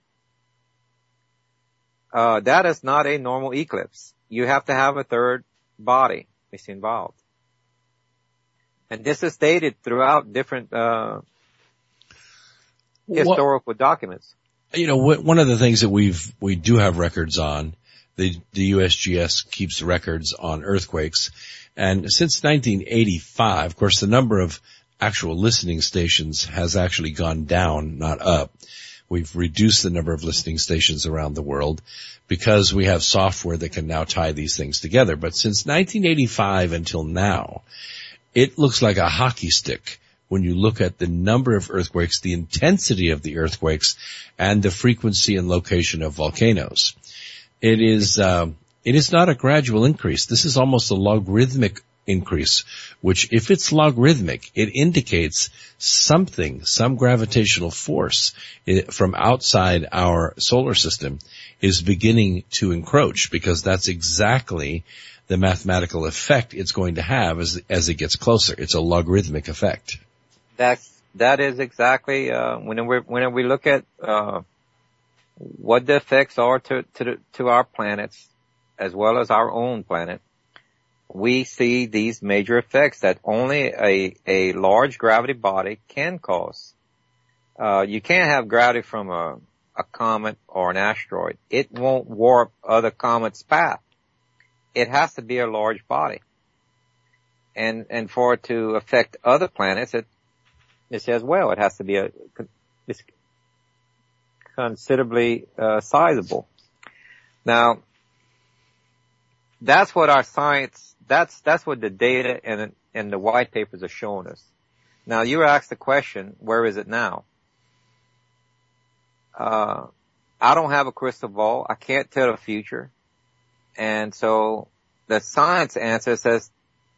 Uh, that is not a normal eclipse. You have to have a third body is involved. And this is stated throughout different, uh, historical well, documents. You know, one of the things that we've, we do have records on, the, the U S G S keeps records on earthquakes. And since nineteen eighty-five, of course, the number of actual listening stations has actually gone down, not up. We've reduced the number of listening stations around the world because we have software that can now tie these things together. But since nineteen eighty-five until now, it looks like a hockey stick when you look at the number of earthquakes, the intensity of the earthquakes, and the frequency and location of volcanoes. It is, uh, it is not a gradual increase. This is almost a logarithmic increase, which if it's logarithmic, it indicates something, some gravitational force from outside our solar system is beginning to encroach, because that's exactly the mathematical effect it's going to have as, as it gets closer. It's a logarithmic effect. That's, that is exactly, uh, when we, when we look at, uh, what the effects are to, to, the, to our planets, as well as our own planet, we see these major effects that only a, a large gravity body can cause. Uh, you can't have gravity from a, a comet or an asteroid. It won't warp other comets' path. It has to be a large body. And, and for it to affect other planets, it, it says, well, it has to be a, it's considerably, uh, sizable. Now, that's what our science, that's, that's what the data and, and the white papers are showing us. Now, you were asked the question, where is it now? Uh, I don't have a crystal ball. I can't tell the future. And so the science answer says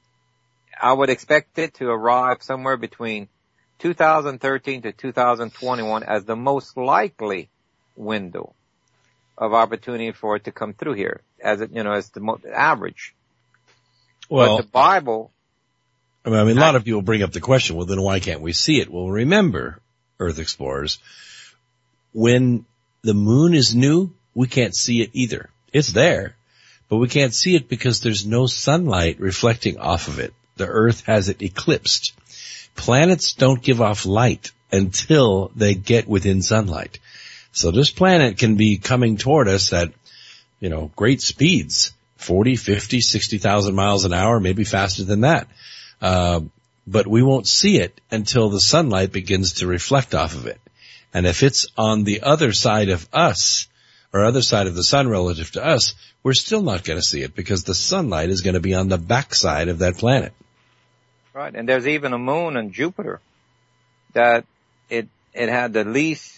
I would expect it to arrive somewhere between two thousand thirteen to two thousand twenty-one as the most likely window of opportunity for it to come through here, as it, you know, as the most average. Well, but the Bible, I mean, I mean, a lot of people bring up the question, well, then why can't we see it? Well, remember, Earth explorers, when the moon is new, we can't see it either. It's there, but we can't see it because there's no sunlight reflecting off of it. The Earth has it eclipsed. Planets don't give off light until they get within sunlight. So this planet can be coming toward us at, you know, great speeds, forty, fifty, sixty thousand miles an hour, maybe faster than that. Uh, but we won't see it until the sunlight begins to reflect off of it. And if it's on the other side of us, or other side of the sun relative to us, we're still not going to see it because the sunlight is going to be on the backside of that planet. Right. And there's even a moon on Jupiter that it, it had the least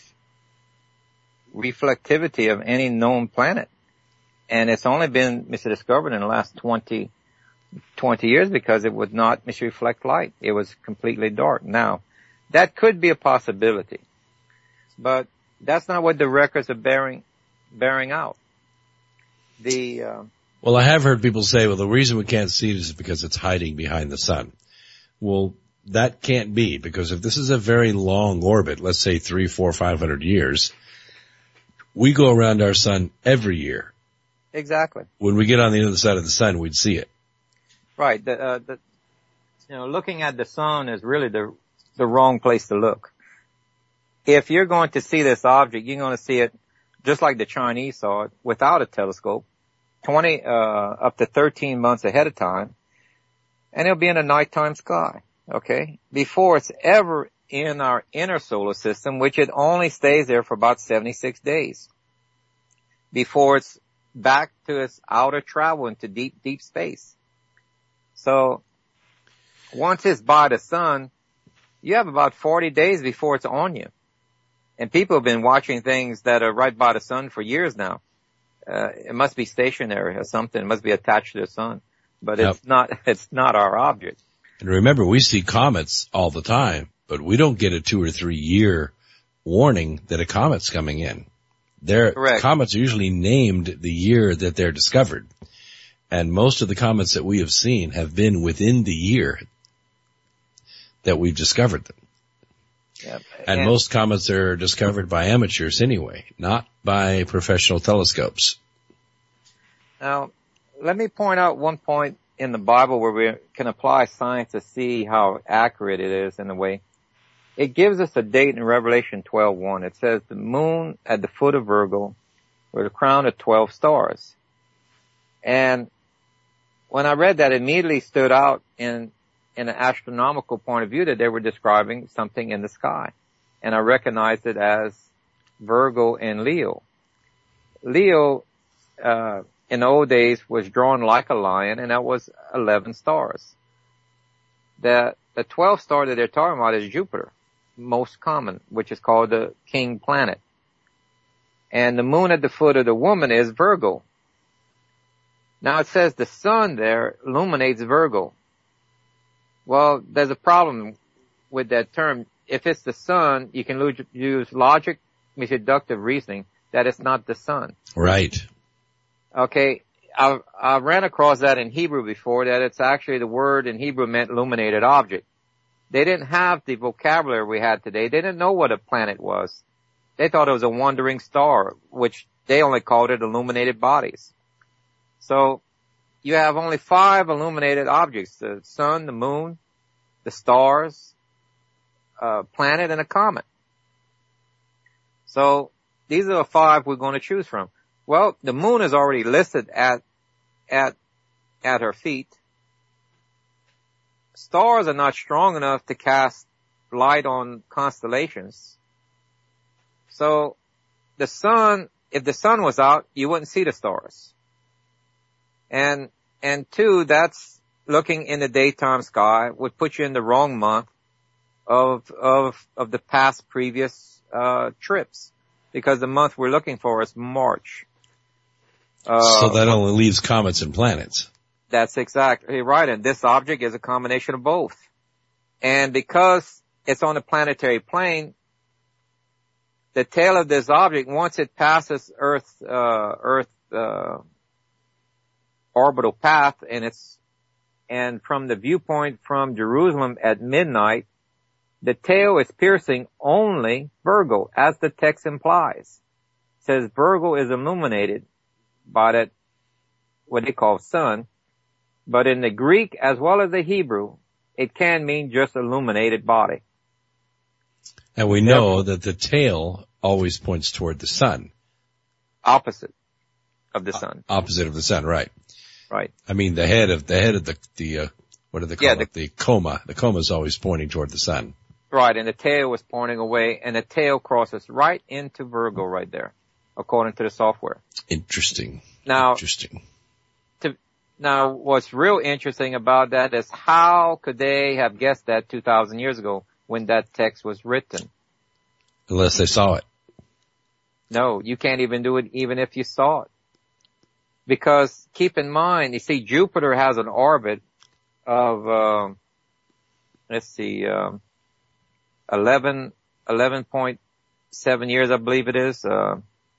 reflectivity of any known planet. And it's only been discovered in the last twenty, twenty years because it would not reflect light. It was completely dark. Now, that could be a possibility, but that's not what the records are bearing, bearing out. The, uh, well, I have heard people say, well, the reason we can't see it is because it's hiding behind the sun. Well, that can't be, because if this is a very long orbit, let's say three, four, five hundred years, we go around our sun every year. Exactly. When we get on the other side of the sun, we'd see it. Right. The, uh, the, you know, looking at the sun is really the, the wrong place to look. If you're going to see this object, you're going to see it just like the Chinese saw it without a telescope, twenty, uh, up to thirteen months ahead of time. And it'll be in a nighttime sky. Okay. Before it's ever in our inner solar system, which it only stays there for about seventy-six days before it's back to its outer travel into deep, deep space. So once it's by the sun, you have about forty days before it's on you. And people have been watching things that are right by the sun for years now. Uh, it must be stationary or something. It must be attached to the sun, but Yep. it's not, it's not our object. And remember, we see comets all the time, but we don't get a two or three year warning that a comet's coming in. Their Correct. comets are usually named the year that they're discovered. And most of the comets that we have seen have been within the year that we've discovered them. Yep. And, And most comets are discovered by amateurs anyway, not by professional telescopes. now, let me point out one point in the Bible where we can apply science to see how accurate it is in a way. It gives us a date in Revelation twelve one. It says the moon at the foot of Virgo with a crown of twelve stars. And when I read that, it immediately stood out in, in an astronomical point of view that they were describing something in the sky. And I recognized it as Virgo, and Leo. Leo, uh, in the old days was drawn like a lion, and that was eleven stars. The, the twelfth star that they're talking about is Jupiter, most common, which is called the king planet. And the moon at the foot of the woman is Virgo. Now it says the sun there illuminates Virgo. Well, there's a problem with that term. If it's the sun, you can lose, use logic, means deductive reasoning, that it's not the sun. Right. Okay, I, I ran across that in Hebrew before, that it's actually the word in Hebrew meant illuminated object. They didn't have the vocabulary we had today. They didn't know what a planet was. They thought it was a wandering star, which they only called it illuminated bodies. So you have only five illuminated objects: the sun, the moon, the stars, a planet, and a comet. So these are the five we're going to choose from. Well, the moon is already listed at, at, at her feet. Stars are not strong enough to cast light on constellations. So the sun, if the sun was out, you wouldn't see the stars. And, and two, that's looking in the daytime sky would put you in the wrong month of, of, of the past previous, uh, trips. Because the month we're looking for is March. Uh, so that only leaves comets and planets. That's exactly right. And this object is a combination of both. And because it's on the planetary plane, the tail of this object, once it passes Earth, uh, Earth, uh, orbital path, and it's, and from the viewpoint from Jerusalem at midnight, the tail is piercing only Virgo, as the text implies. It says Virgo is illuminated by that, what they call sun, but in the Greek as well as the Hebrew, it can mean just illuminated body. And we know that the tail always points toward the sun. Opposite of the sun. O- opposite of the sun, right. Right. I mean, the head of, the head of the, the, uh, what do they call yeah, it? The, the coma. The coma is always pointing toward the sun. Right, and the tail was pointing away, and the tail crosses right into Virgo right there, according to the software. Interesting. Now, Interesting. To, now, what's real interesting about that is how could they have guessed that two thousand years ago when that text was written? Unless they saw it. No, you can't even do it even if you saw it. Because keep in mind, you see, Jupiter has an orbit of, uh, let's see, um, eleven, eleven point seven years, I believe it is. Uh,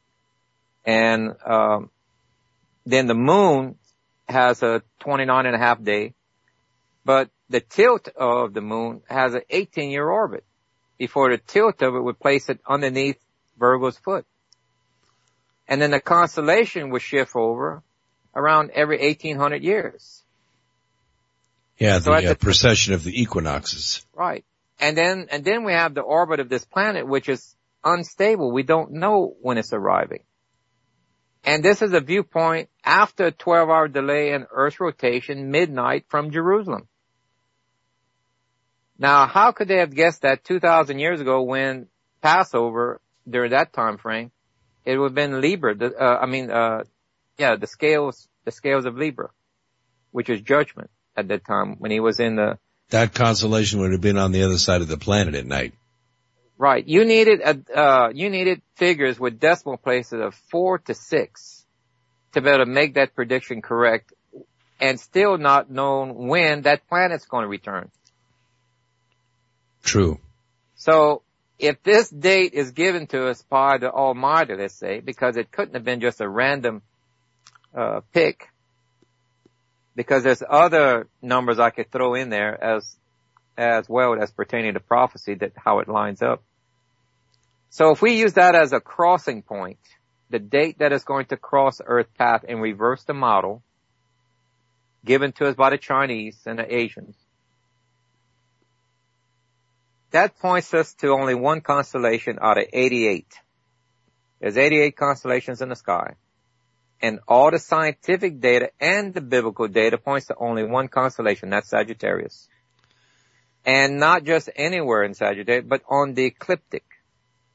and, um, then the moon has a twenty-nine and a half day, but the tilt of the moon has an eighteen year orbit before the tilt of it would place it underneath Virgo's foot. And then the constellation would shift over around every eighteen hundred years. Yeah, the, so uh, the precession of the equinoxes. Right. And then, and then we have the orbit of this planet, which is unstable. We don't know when it's arriving. And this is a viewpoint after a twelve hour delay in Earth's rotation, midnight from Jerusalem. Now, how could they have guessed that two thousand years ago when Passover, during that time frame, it would have been Libra, the, uh, I mean, uh, yeah, the scales, the scales of Libra, which is judgment at that time when he was in the, that constellation would have been on the other side of the planet at night. Right. You needed a, uh, you needed figures with decimal places of four to six to be able to make that prediction correct, and still not known when that planet's going to return. True. So if this date is given to us by the Almighty, let's say, because it couldn't have been just a random, uh, pick, because there's other numbers I could throw in there as, as well as pertaining to prophecy, that how it lines up. So if we use that as a crossing point, the date that is going to cross Earth path and reverse the model given to us by the Chinese and the Asians, that points us to only one constellation out of eighty-eight. There's eighty-eight constellations in the sky. And all the scientific data and the biblical data points to only one constellation, that's Sagittarius. And not just anywhere in Sagittarius, but on the ecliptic.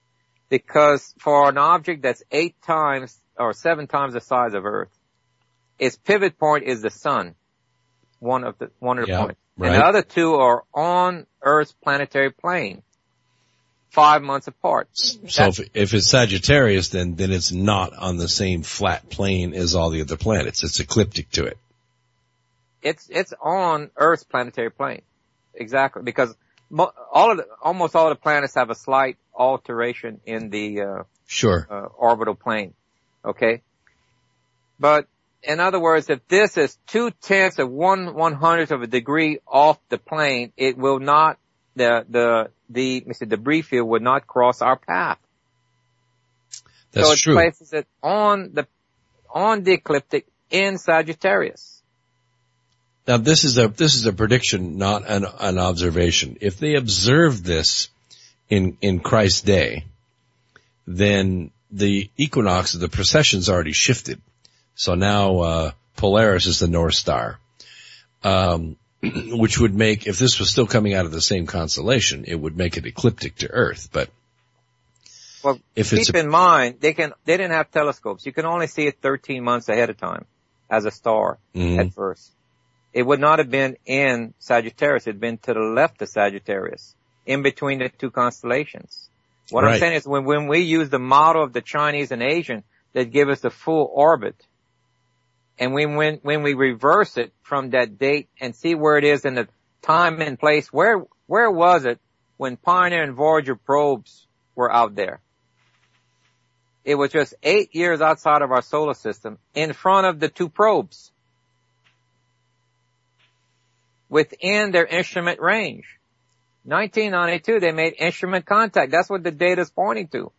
Because for an object that's eight times or seven times the size of Earth, its pivot point is the sun. One of the, one of the yeah, points. Right. And the other two are on Earth's planetary plane, five months apart. So if, if it's Sagittarius, then, then it's not on the same flat plane as all the other planets. It's ecliptic to it. It's, it's on Earth's planetary plane. Exactly. Because mo- all of the, almost all of the planets have a slight alteration in the, uh, Sure. uh, orbital plane. Okay? But, in other words, if this is two tenths of one one hundredth of a degree off the plane, it will not, the, the, the, the debris field would not cross our path. That's so it true. places it on the, on the ecliptic in Sagittarius. Now this is a, this is a prediction, not an, an observation. If they observe this in, in Christ's day, then the equinox of the precession's already shifted. So now, uh, Polaris is the North Star. Um, which would make, if this was still coming out of the same constellation, it would make it ecliptic to Earth. But well, if keep it's a, in mind, they can, they didn't have telescopes. You can only see it thirteen months ahead of time as a star mm-hmm. at first. It would not have been in Sagittarius. It had been to the left of Sagittarius, in between the two constellations. What right. I'm saying is when, when we use the model of the Chinese and Asian that give us the full orbit, and when, when, when we reverse it from that date and see where it is in the time and place, where, where was it when Pioneer and Voyager probes were out there? It was just eight years outside of our solar system in front of the two probes. Within their instrument range. nineteen ninety-two, they made instrument contact. That's what the data is pointing to.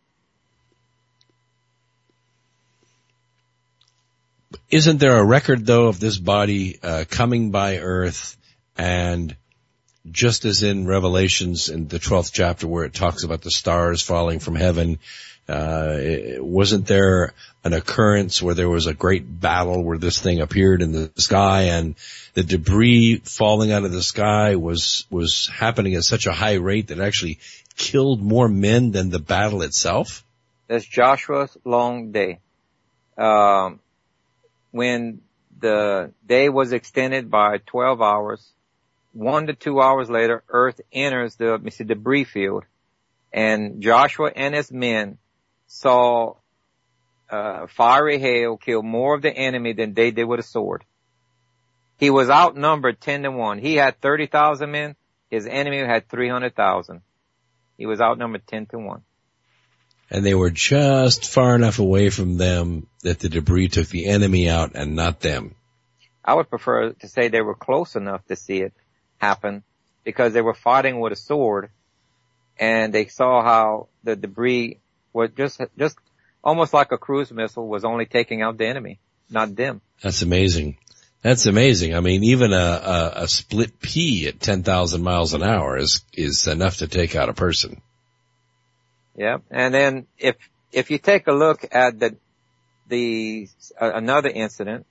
Isn't there a record, though, of this body uh, coming by Earth, and just as in Revelations in the twelfth chapter where it talks about the stars falling from heaven, uh, wasn't there an occurrence where there was a great battle where this thing appeared in the sky and the debris falling out of the sky was was happening at such a high rate that it actually killed more men than the battle itself? That's Joshua's long day. Um, when the day was extended by twelve hours, one to two hours later, Earth enters the see, debris field, and Joshua and his men saw uh, fiery hail kill more of the enemy than they did with a sword. He was outnumbered ten to one. He had thirty thousand men. His enemy had three hundred thousand. He was outnumbered ten to one. And they were just far enough away from them that the debris took the enemy out and not them. I would prefer to say they were close enough to see it happen because they were fighting with a sword and they saw how the debris was just, just almost like a cruise missile was only taking out the enemy, not them. That's amazing. That's amazing. I mean, even a, a, a split pea at ten thousand miles an hour is, is enough to take out a person. Yeah. And then if, if you take a look at the, the, uh, another incident,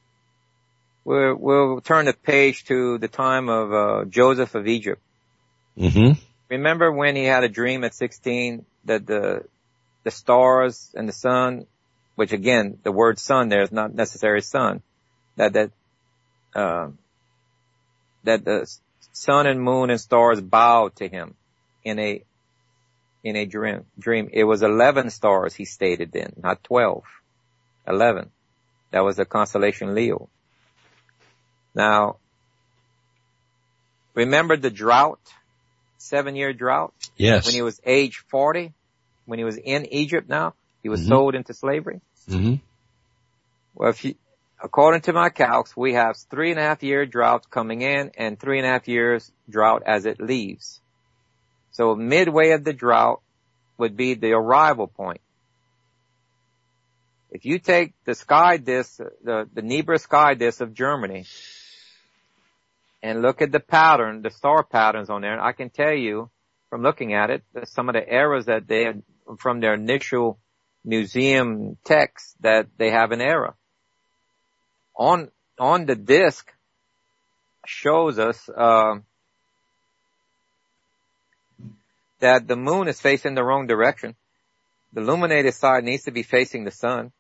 we'll, we'll turn the page to the time of, uh, Joseph of Egypt. Mm-hmm. Remember when he had a dream at sixteen that the, the stars and the sun, which again, the word sun there is not necessarily sun, that, that, uh, that the sun and moon and stars bowed to him in a, in a dream. Dream. It was eleven stars, he stated then, not twelve. eleven. That was the constellation Leo. Now, remember the drought? Seven year drought? Yes. When he was age forty? When he was in Egypt now? He was mm-hmm. sold into slavery? Mm-hmm. Well, if you, according to my calcs, we have three and a half year drought coming in and three and a half years drought as it leaves. So midway of the drought would be the arrival point. If you take the sky disk, the, the Nebra sky disk of Germany, and look at the pattern, the star patterns on there, I can tell you from looking at it, that some of the errors that they had from their initial museum text that they have an error. On, on the disk shows us, uh, that the moon is facing the wrong direction. the illuminated side needs to be facing the sun.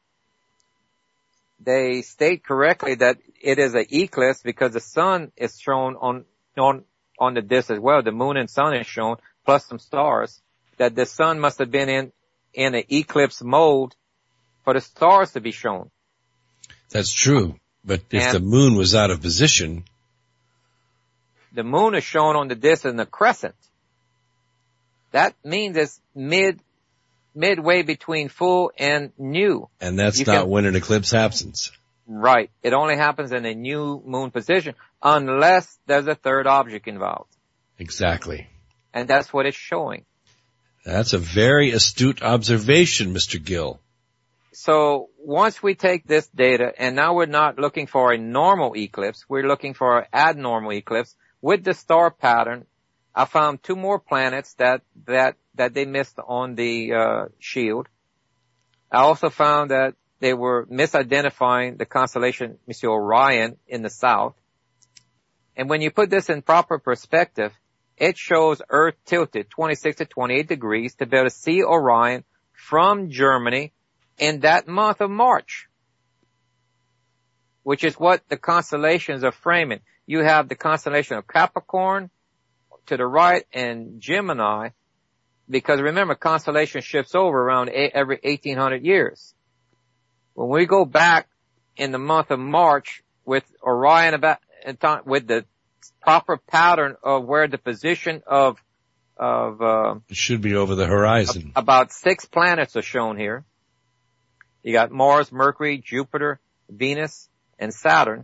They state correctly that it is an eclipse because the sun is shown on, on, on the disk as well. The moon and sun is shown, plus some stars. That the sun must have been in, in an eclipse mode for the stars to be shown. That's true. But if and the moon was out of position. The moon is shown on the disk in a crescent. That means it's mid, midway between full and new. And that's you not can, when an eclipse happens. Right. It only happens in a new moon position unless there's a third object involved. Exactly. And that's what it's showing. That's a very astute observation, Mister Gill. So once we take this data, and now we're not looking for a normal eclipse, we're looking for an abnormal eclipse with the star pattern. I found two more planets that, that, that they missed on the, uh, shield. I also found that they were misidentifying the constellation Monsieur Orion in the south. And when you put this in proper perspective, it shows Earth tilted twenty-six to twenty-eight degrees to be able to see Orion from Germany in that month of March, which is what the constellations are framing. You have the constellation of Capricorn to the right and Gemini, because remember, constellation shifts over around every eighteen hundred years. When we go back in the month of March with Orion about, with the proper pattern of where the position of, of, uh, it should be over the horizon. About six planets are shown here. You got Mars, Mercury, Jupiter, Venus, and Saturn.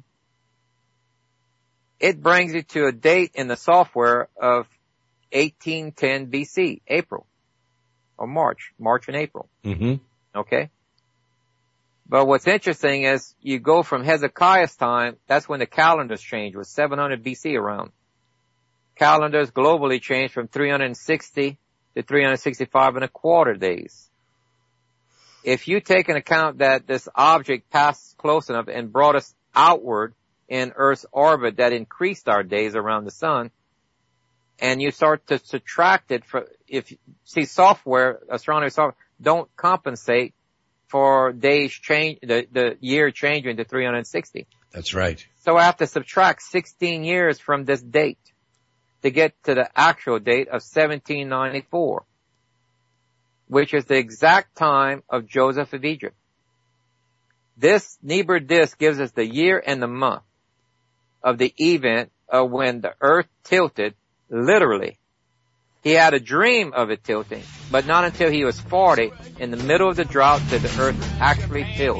It brings you to a date in the software of eighteen ten B C, April, or March, March and April. Mm-hmm. Okay? But what's interesting is you go from Hezekiah's time, that's when the calendars changed, was seven hundred B C around. Calendars globally changed from three hundred sixty to three hundred sixty-five and a quarter days. If you take into account that this object passed close enough and brought us outward in Earth's orbit that increased our days around the sun, and you start to subtract it for, if, see software, astronomy software, don't compensate for days change, the, the year changing to three hundred sixty. That's right. So I have to subtract sixteen years from this date to get to the actual date of seventeen ninety-four, which is the exact time of Joseph of Egypt. This Niebuhr disk gives us the year and the month of the event of when the earth tilted, literally. He had a dream of it tilting, but not until he was forty, in the middle of the drought, did the earth actually tilt.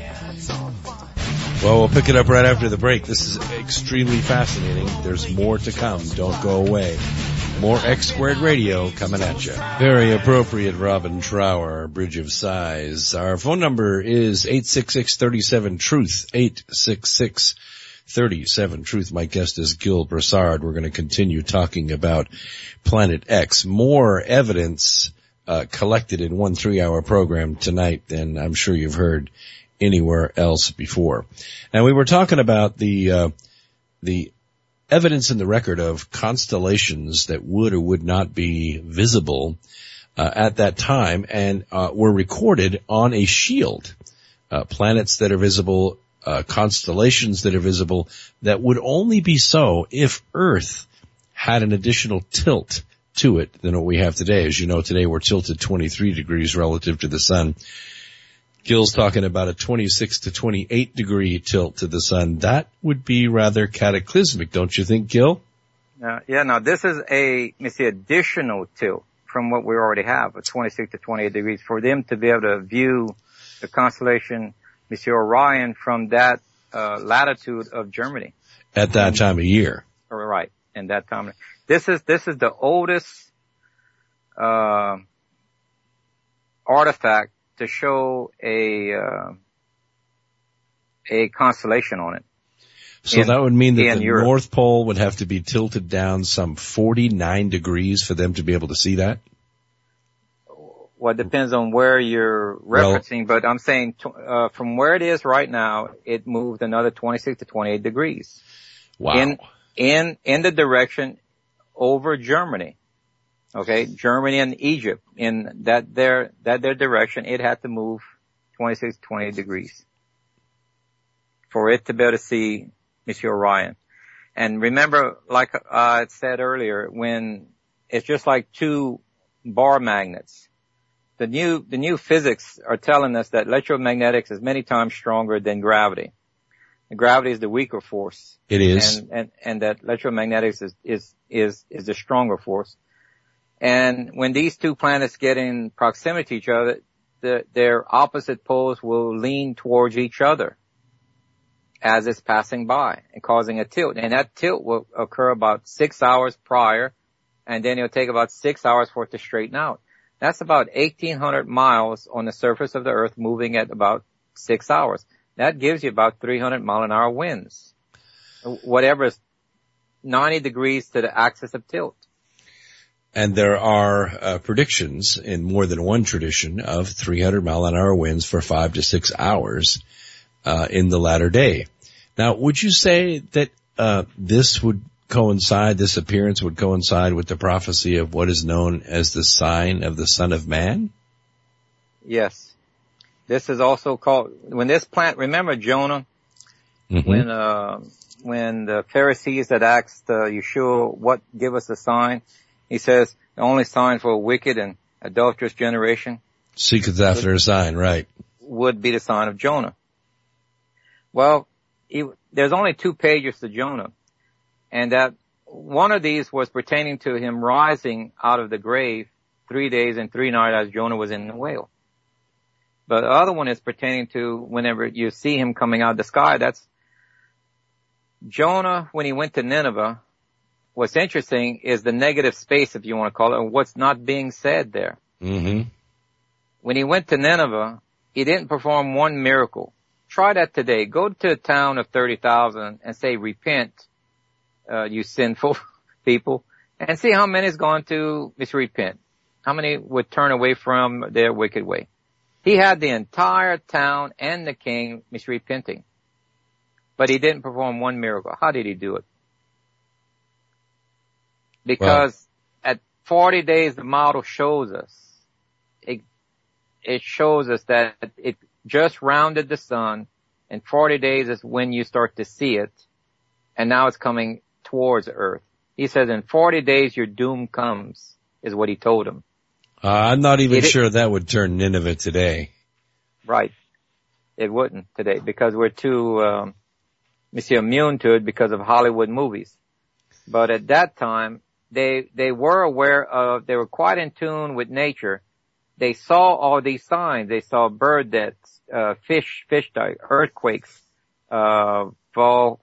Well, we'll pick it up right after the break. This is extremely fascinating. There's more to come. Don't go away. More X Squared Radio coming at you. Very appropriate, Robin Trower, Bridge of Sighs. Our phone number is eight six six, three seven, truth, eight six six, thirty-seven truth. My guest is Gil Broussard. We're going to continue talking about Planet X. More evidence uh, collected in one three-hour program tonight than I'm sure you've heard anywhere else before. And we were talking about the uh, the evidence in the record of constellations that would or would not be visible uh, at that time, and uh, were recorded on a shield. Uh, planets that are visible, uh, constellations that are visible, that would only be so if Earth had an additional tilt to it than what we have today. As you know, today we're tilted twenty-three degrees relative to the sun. Gil's talking about a twenty-six to twenty-eight degree tilt to the sun. That would be rather cataclysmic, don't you think, Gil? Uh, yeah, now this is a, let me see, additional tilt from what we already have, a twenty-six to twenty-eight degrees, for them to be able to view the constellation Monsieur Orion from that uh, latitude of Germany. At that time of year. Right, in that time. This is, this is the oldest uh, artifact to show a uh, a constellation on it. So in, that would mean that the Europe. North Pole would have to be tilted down some forty-nine degrees for them to be able to see that? Well, it depends on where you're referencing, well, but I'm saying uh, from where it is right now, it moved another twenty-six to twenty-eight degrees. Wow. In, in, in the direction over Germany. Okay, Germany and Egypt, in that their, that their direction, it had to move twenty-six, twenty degrees for it to be able to see Monsieur Orion. And remember, like I said earlier, when it's just like two bar magnets. The new, the new physics are telling us that electromagnetics is many times stronger than gravity. And gravity is the weaker force. It is. And, and, and that electromagnetics is, is, is, is the stronger force. And when these two planets get in proximity to each other, the, their opposite poles will lean towards each other as it's passing by and causing a tilt. And that tilt will occur about six hours prior, and then it'll take about six hours for it to straighten out. That's about eighteen hundred miles on the surface of the Earth moving at about six hours. That gives you about three hundred mile an hour winds. Whatever is ninety degrees to the axis of tilt. And there are uh, predictions in more than one tradition of three hundred mile an hour winds for five to six hours uh, in the latter day. Now, would you say that uh, this would coincide, this appearance would coincide with the prophecy of what is known as the sign of the Son of Man? Yes. This is also called, when this plant, remember Jonah? Mm-hmm. When, uh, when the Pharisees had asked uh, Yeshua, what, give us a sign? He says, the only sign for a wicked and adulterous generation. Seeketh after a sign, right. Would be the sign of Jonah. Well, he, there's only two pages to Jonah. And that one of these was pertaining to him rising out of the grave three days and three nights as Jonah was in the whale. But the other one is pertaining to whenever you see him coming out of the sky. That's Jonah when he went to Nineveh. What's interesting is the negative space, if you want to call it, and what's not being said there. Mm-hmm. When he went to Nineveh, he didn't perform one miracle. Try that today. Go to a town of thirty thousand and say, repent. Uh, you sinful people, and see how many is going to misrepent. How many would turn away from their wicked way? He had the entire town and the king misrepenting. But he didn't perform one miracle. How did he do it? Because well, at forty days, the model shows us, it, it shows us that it just rounded the sun, and forty days is when you start to see it, and now it's coming towards earth. He says in forty days your doom comes, is what he told him. Uh, I'm not even it, sure that would turn Nineveh today. Right. It wouldn't today because we're too, um, immune to it because of Hollywood movies. But at that time, they, they were aware of, they were quite in tune with nature. They saw all these signs. They saw bird deaths, uh, fish, fish die, earthquakes, uh, vol,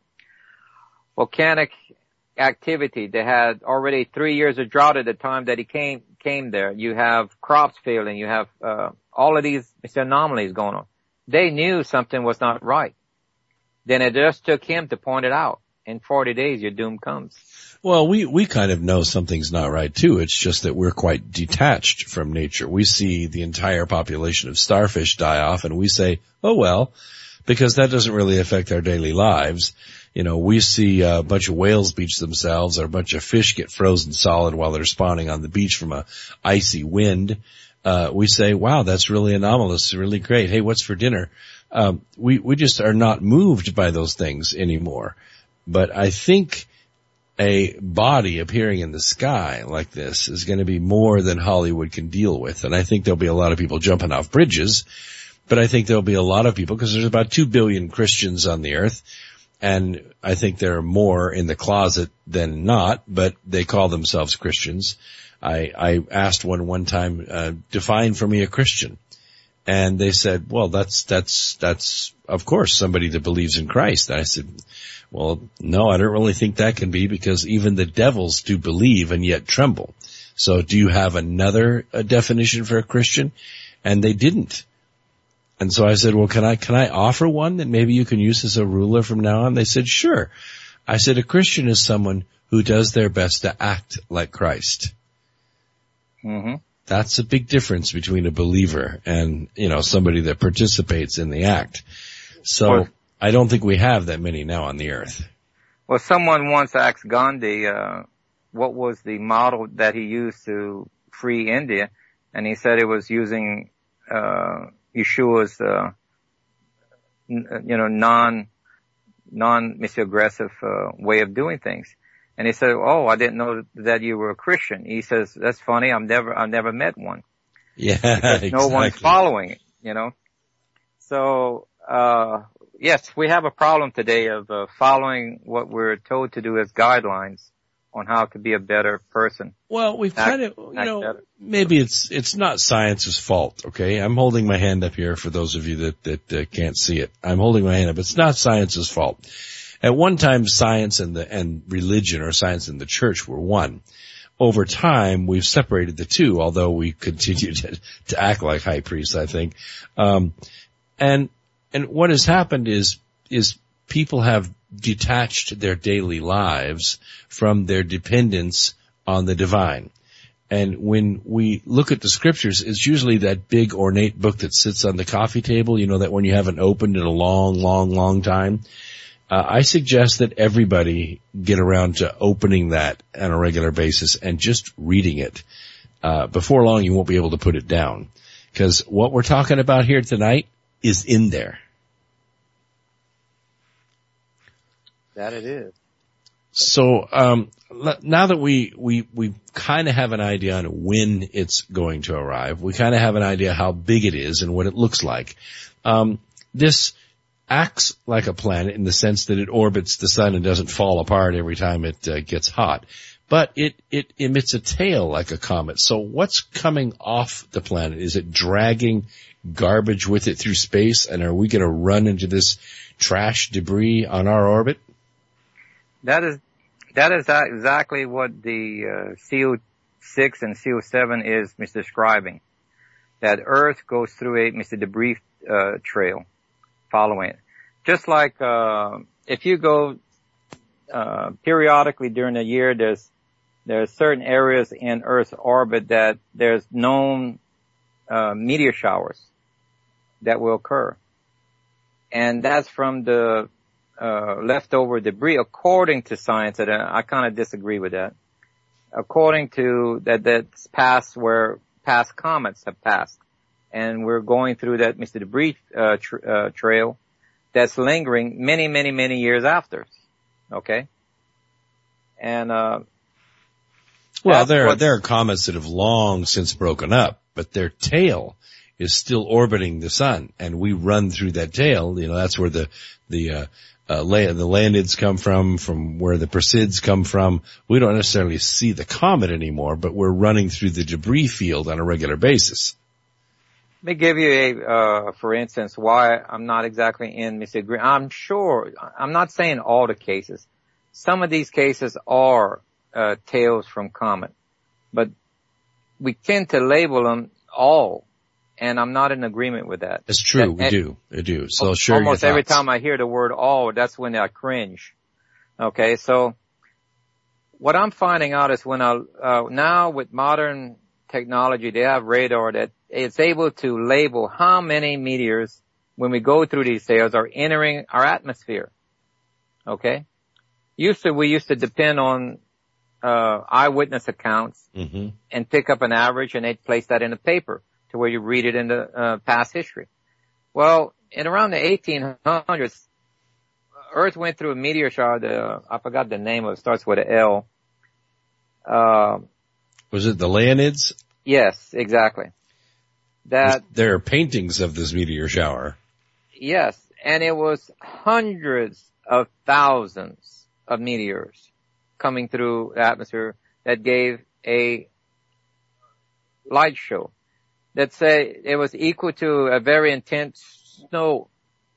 volcanic activity. They had already three years of drought at the time that he came came there. You have crops failing. You have uh, all of these anomalies going on. They knew something was not right. Then it just took him to point it out. In forty days, your doom comes. Well, we we kind of know something's not right too. It's just that we're quite detached from nature. We see the entire population of starfish die off, and we say, "Oh well," because that doesn't really affect our daily lives. You know, we see a bunch of whales beach themselves, or a bunch of fish get frozen solid while they're spawning on the beach from a icy wind. Uh, we say, wow, that's really anomalous, really great. Hey, what's for dinner? Um, we, we just are not moved by those things anymore. But I think a body appearing in the sky like this is going to be more than Hollywood can deal with. And I think there'll be a lot of people jumping off bridges, but I think there'll be a lot of people, because there's about two billion Christians on the earth. And I think there are more in the closet than not, but they call themselves Christians. I, I asked one one time, uh, define for me a Christian. And they said, well, that's, that's, that's, of course, somebody that believes in Christ. And I said, well, no, I don't really think that can be, because even the devils do believe and yet tremble. So do you have another uh, definition for a Christian? And they didn't. And so I said, well, can I, can I offer one that maybe you can use as a ruler from now on? They said, sure. I said, a Christian is someone who does their best to act like Christ. Mm-hmm. That's a big difference between a believer and, you know, somebody that participates in the act. So well, I don't think we have that many now on the earth. Well, someone once asked Gandhi, uh, what was the model that he used to free India, and he said it was using uh Yeshua's uh n- you know non non misoggressive uh, way of doing things. And he said, "Oh, I didn't know that you were a Christian." He says, "That's funny. I've never I've never met one." Yeah, because exactly. No one's following it, you know. So uh yes, we have a problem today of uh, following what we're told to do as guidelines on how to be a better person. Well, we've Act, kind of, you know, better. maybe it's it's not science's fault, okay? I'm holding my hand up here for those of you that that uh, can't see it. I'm holding my hand up. It's not science's fault. At one time, science and the and religion, or science and the church, were one. Over time, we've separated the two, although we continue to, to act like high priests, I think. Um, and and what has happened is is people have detached their daily lives from their dependence on the divine. And when we look at the scriptures, it's usually that big ornate book that sits on the coffee table, you know, that one you haven't opened in a long, long, long time. Uh, I suggest that everybody get around to opening that on a regular basis and just reading it. Uh, before long, you won't be able to put it down. Because what we're talking about here tonight is in there. That it is. So, um, now that we, we, we kind of have an idea on when it's going to arrive, we kind of have an idea how big it is and what it looks like. Um, this acts like a planet in the sense that it orbits the sun and doesn't fall apart every time it uh, gets hot. But it, it emits a tail like a comet. So what's coming off the planet? Is it dragging garbage with it through space? And are we going to run into this trash debris on our orbit? That is, that is exactly what the uh, C O six and C O seven is describing. That Earth goes through a Mister debris uh, trail following it. Just like uh, if you go uh, periodically during the year, there's there's certain areas in Earth's orbit that there's known uh, meteor showers that will occur, and that's from the Uh, leftover debris, according to science. And I kind of disagree with that. According to that, that's past where past comets have passed, and we're going through that Mister debris uh, tr- uh, trail that's lingering many, many, many years after. Okay, and uh, well, there are, there are comets that have long since broken up, but their tail is still orbiting the sun, and we run through that tail. You know, that's where the the uh, Uh, the Leonids come from, from where the Perseids come from. We don't necessarily see the comet anymore, but we're running through the debris field on a regular basis. Let me give you a, uh, for instance, why I'm not exactly in Mister Green. I'm sure, I'm not saying all the cases. Some of these cases are, uh, tails from comet, but we tend to label them all. And I'm not in agreement with that. It's true. That, we do. We do. So share almost your every thoughts. time I hear the word all, that's when I cringe. Okay. So what I'm finding out is when I, uh, now with modern technology, they have radar that it's able to label how many meteors when we go through these tails are entering our atmosphere. Okay. Used to, we used to depend on, uh, eyewitness accounts mm-hmm. and pick up an average, and they'd place that in a paper to where you read it in the uh, past history. Well, in around the eighteen hundreds, Earth went through a meteor shower. The, I forgot the name of it. It starts with an L. Uh, Was it the Leonids? Yes, exactly. That there are paintings of this meteor shower. Yes, and it was hundreds of thousands of meteors coming through the atmosphere that gave a light show. That say it was equal to a very intense snow,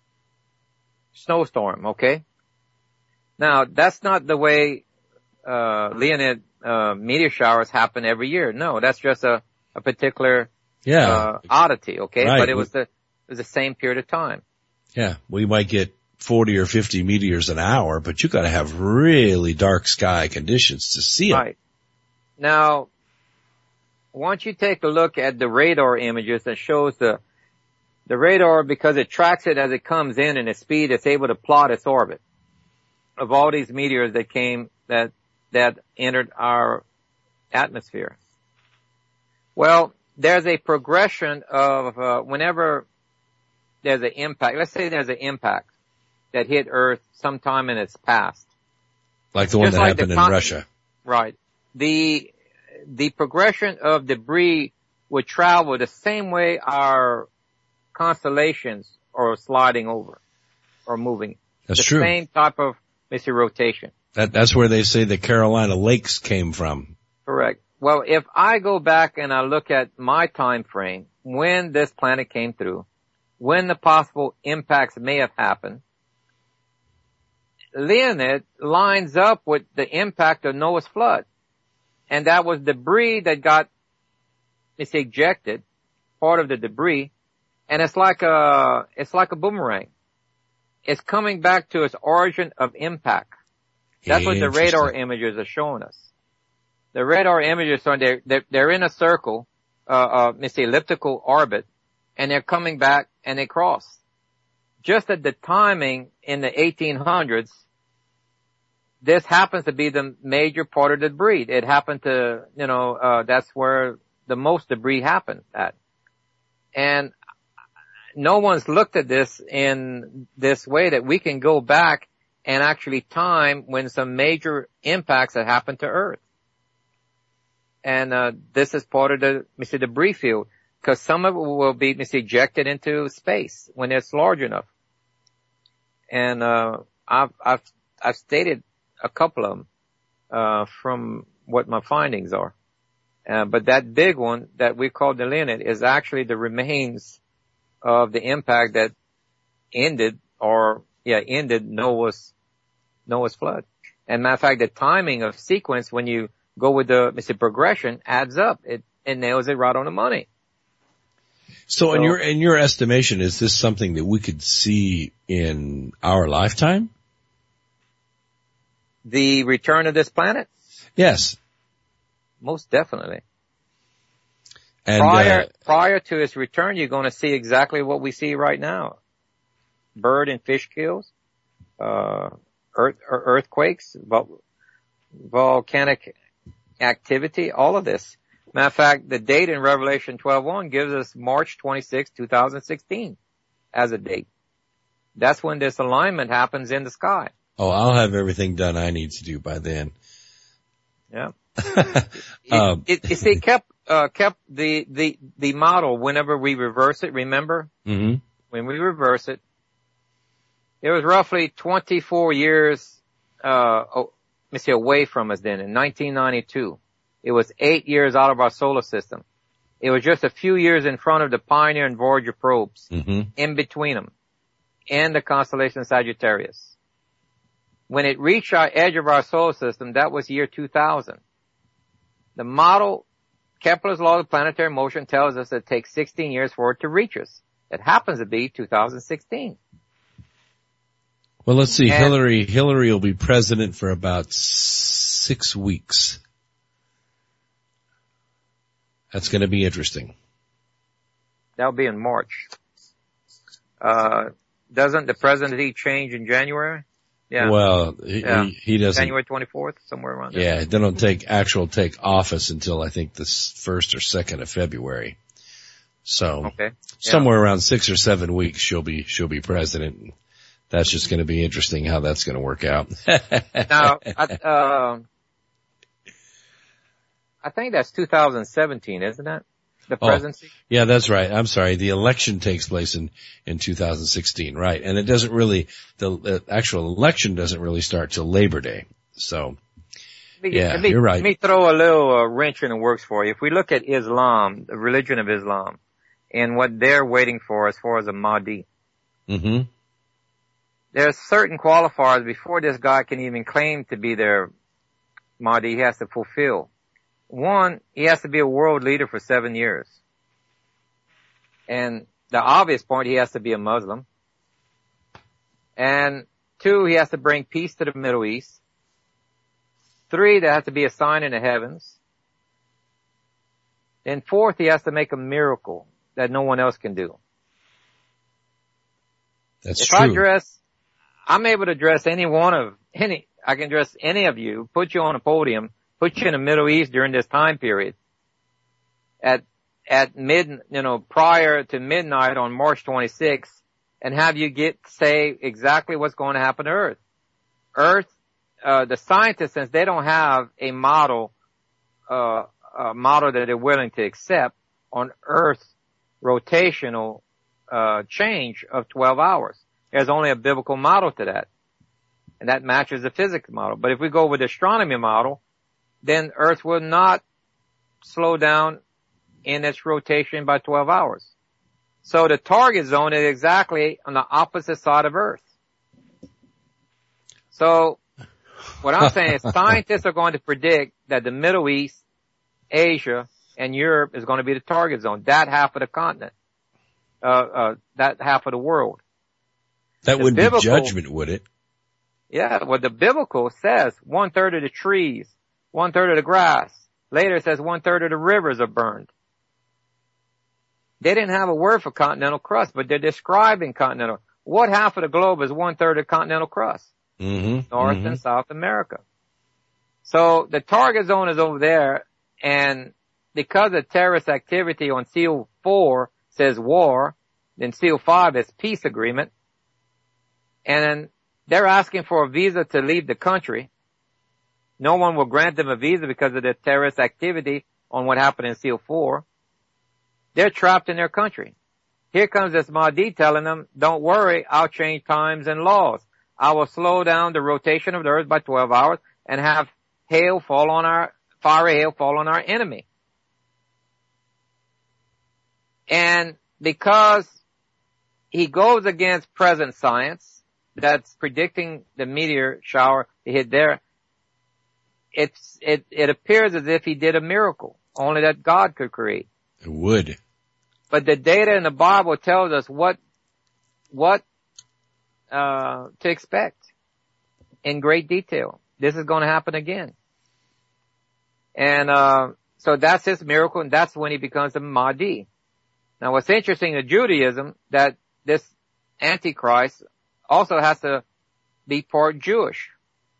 snowstorm, okay? Now, that's not the way, uh, Leonid, uh, meteor showers happen every year. No, that's just a, a particular, yeah. uh, oddity, okay? Right. But it was the, it was the same period of time. Yeah, we might get forty or fifty meteors an hour, but you gotta have really dark sky conditions to see them. Right. Now, once you take a look at the radar images that shows the, the radar, because it tracks it as it comes in and its speed, it's able to plot its orbit of all these meteors that came, that that entered our atmosphere? Well, there's a progression of uh, whenever there's an impact. Let's say there's an impact that hit Earth sometime in its past. Like the one Just that like happened the in con- Russia. Right. The the progression of debris would travel the same way our constellations are sliding over or moving. That's the true. Same type of, let's say, rotation. That, that's where they say the Carolina Lakes came from. Correct. Well, if I go back and I look at my time frame, when this planet came through, when the possible impacts may have happened, Leonid lines up with the impact of Noah's flood. And that was debris that got, it's ejected, part of the debris, and it's like a, it's like a boomerang. It's coming back to its origin of impact. That's what the radar images are showing us. The radar images are, they're, they're, they're in a circle, uh, uh, it's elliptical orbit, and they're coming back and they cross. Just at the timing in the eighteen hundreds, this happens to be the major part of the debris. It happened to, you know, uh, that's where the most debris happened at. And no one's looked at this in this way that we can go back and actually time when some major impacts have happened to Earth. And, uh, this is part of the, let me say, debris field, because some of it will be, let me say, ejected into space when it's large enough. And, uh, I've, I've, I've stated a couple of them, uh, from what my findings are. Uh, but that big one that we call the Leonid is actually the remains of the impact that ended or, yeah, ended Noah's, Noah's flood. And matter of fact, the timing of sequence when you go with the, let's say, progression adds up. It, it nails it right on the money. So, So in your, in your estimation, is this something that we could see in our lifetime? The return of this planet? Yes. Most definitely. And, prior, uh, prior to its return, you're going to see exactly what we see right now. Bird and fish kills, uh, earth, earthquakes, vol- volcanic activity, all of this. Matter of fact, the date in Revelation twelve one gives us March twenty-sixth, twenty sixteen as a date. That's when this alignment happens in the sky. Oh, I'll have everything done I need to do by then. Yeah. um, it, it, it, it kept, uh, kept the, the, the model whenever we reverse it, remember? Mm-hmm. When we reverse it, it was roughly twenty-four years, uh, oh, let me see, away from us then in nineteen ninety-two. It was eight years out of our solar system. It was just a few years in front of the Pioneer and Voyager probes, mm-hmm. in between them, and the constellation Sagittarius. When it reached our edge of our solar system, that was year two thousand. The model, Kepler's law of planetary motion, tells us it takes sixteen years for it to reach us. It happens to be two thousand sixteen. Well, let's see. And Hillary, Hillary will be president for about six weeks. That's going to be interesting. That'll be in March. Uh, doesn't the presidency change in January? Yeah. Well, he, yeah. he, he doesn't. January twenty-fourth, somewhere around there. Yeah, they don't take actual take office until I think the first or second of February. So okay. yeah. somewhere around six or seven weeks, she'll be she'll be president. That's just going to be interesting how that's going to work out. Now, I, uh, I think that's two thousand seventeen, isn't it? The presidency? Oh, yeah, that's right. I'm sorry. The election takes place in, in two thousand sixteen, right? And it doesn't really, the, the actual election doesn't really start till Labor Day. So, let me, yeah, let me, you're right. Let me throw a little uh, wrench in the works for you. If we look at Islam, the religion of Islam, and what they're waiting for as far as a Mahdi, mm-hmm. there's certain qualifiers before this guy can even claim to be their Mahdi he has to fulfill. One, he has to be a world leader for seven years. And the obvious point, he has to be a Muslim. And two, he has to bring peace to the Middle East. Three, there has to be a sign in the heavens. And fourth, he has to make a miracle that no one else can do. That's if true. I dress, I'm able to dress any one of, any, I can dress any of you, put you on a podium, put you in the Middle East during this time period at, at mid, you know, prior to midnight on March twenty-sixth and have you get, say exactly what's going to happen to Earth. Earth, uh, the scientists, since they don't have a model, uh, a model that they're willing to accept on Earth's rotational, uh, change of twelve hours. There's only a biblical model to that. And that matches the physics model. But if we go with the astronomy model, then Earth will not slow down in its rotation by twelve hours. So the target zone is exactly on the opposite side of Earth. So what I'm saying is scientists are going to predict that the Middle East, Asia, and Europe is going to be the target zone, that half of the continent, uh, uh, that half of the world. That wouldn't be judgment, would it? Yeah, well, the biblical says one third of the trees, one third of the grass. Later it says one third of the rivers are burned. They didn't have a word for continental crust, but they're describing continental. What half of the globe is one third of continental crust? Mm-hmm, North mm-hmm. and South America. So the target zone is over there, and because of terrorist activity on seal four says war, then seal five is peace agreement, and they're asking for a visa to leave the country. No one will grant them a visa because of the terrorist activity on what happened in seal four. They're trapped in their country. Here comes this Mahdi telling them, don't worry, I'll change times and laws. I will slow down the rotation of the earth by twelve hours and have hail fall on our, fiery hail fall on our enemy. And because he goes against present science that's predicting the meteor shower to hit there, it's, it, it appears as if he did a miracle, only that God could create. It would. But the data in the Bible tells us what, what, uh, to expect in great detail. This is going to happen again. And, uh, so that's his miracle, and that's when he becomes the Mahdi. Now what's interesting in Judaism, that this Antichrist also has to be part Jewish.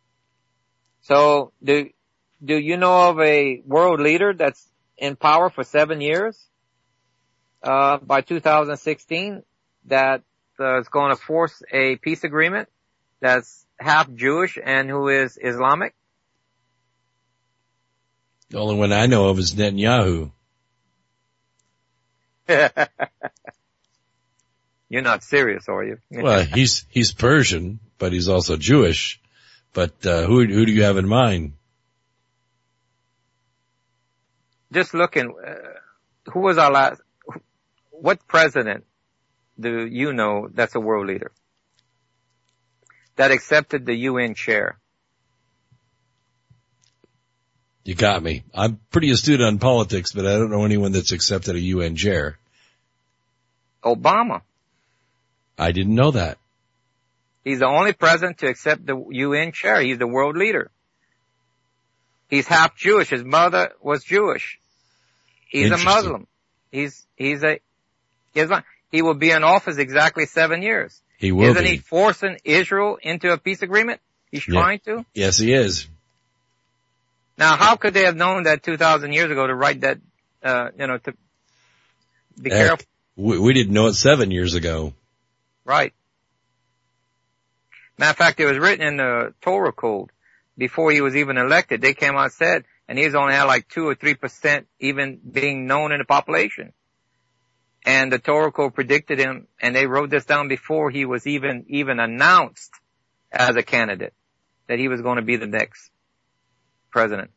So do, do you know of a world leader that's in power for seven years? Uh, by two thousand sixteen, that uh, is going to force a peace agreement that's half Jewish and who is Islamic? The only one I know of is Netanyahu. You're not serious, are you? Well, he's, he's Persian, but he's also Jewish. But, uh, who, who do you have in mind? Just looking, uh, who was our last, what president do you know that's a world leader that accepted the U N chair? You got me. I'm pretty astute on politics, but I don't know anyone that's accepted a U N chair. Obama. I didn't know that. He's the only president to accept the U N chair. He's the world leader. He's half Jewish. His mother was Jewish. He's a Muslim. He's, he's a, Islam. He will be in office exactly seven years. He will Isn't be. he forcing Israel into a peace agreement? He's Yeah. trying to. Yes, he is. Now, how could they have known that two thousand years ago to write that, uh, you know, to be Heck, careful? We, we didn't know it seven years ago. Right. Matter of fact, it was written in the Torah code before he was even elected. They came out and said, and he's only had like two or three percent even being known in the population. And the Torah code predicted him, and they wrote this down before he was even, even announced as a candidate, that he was going to be the next president.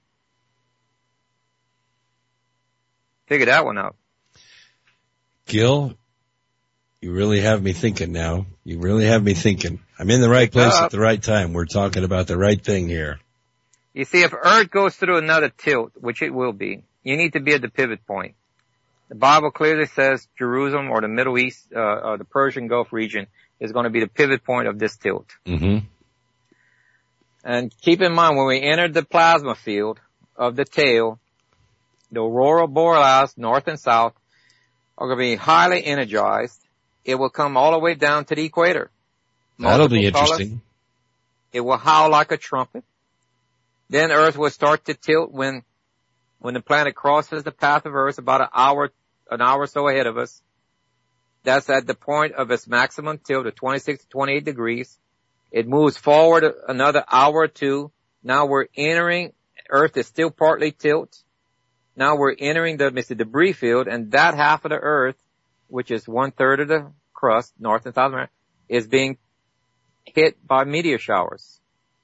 Figure that one out. Gil, you really have me thinking now. You really have me thinking. I'm in the right place Uh, at the right time. We're talking about the right thing here. You see, if Earth goes through another tilt, which it will be, you need to be at the pivot point. The Bible clearly says Jerusalem or the Middle East, uh, or the Persian Gulf region is going to be the pivot point of this tilt. Mm-hmm. And keep in mind, when we enter the plasma field of the tail, the aurora borealis, north and south, are going to be highly energized. It will come all the way down to the equator. That'll be Multiple colors. interesting. It will howl like a trumpet. Then Earth will start to tilt when, when the planet crosses the path of Earth about an hour, an hour or so ahead of us. That's at the point of its maximum tilt of twenty-six to twenty-eight degrees. It moves forward another hour or two. Now we're entering, Earth is still partly tilt. Now we're entering the, the debris field, and that half of the Earth, which is one third of the crust, North and South America, is being hit by meteor showers.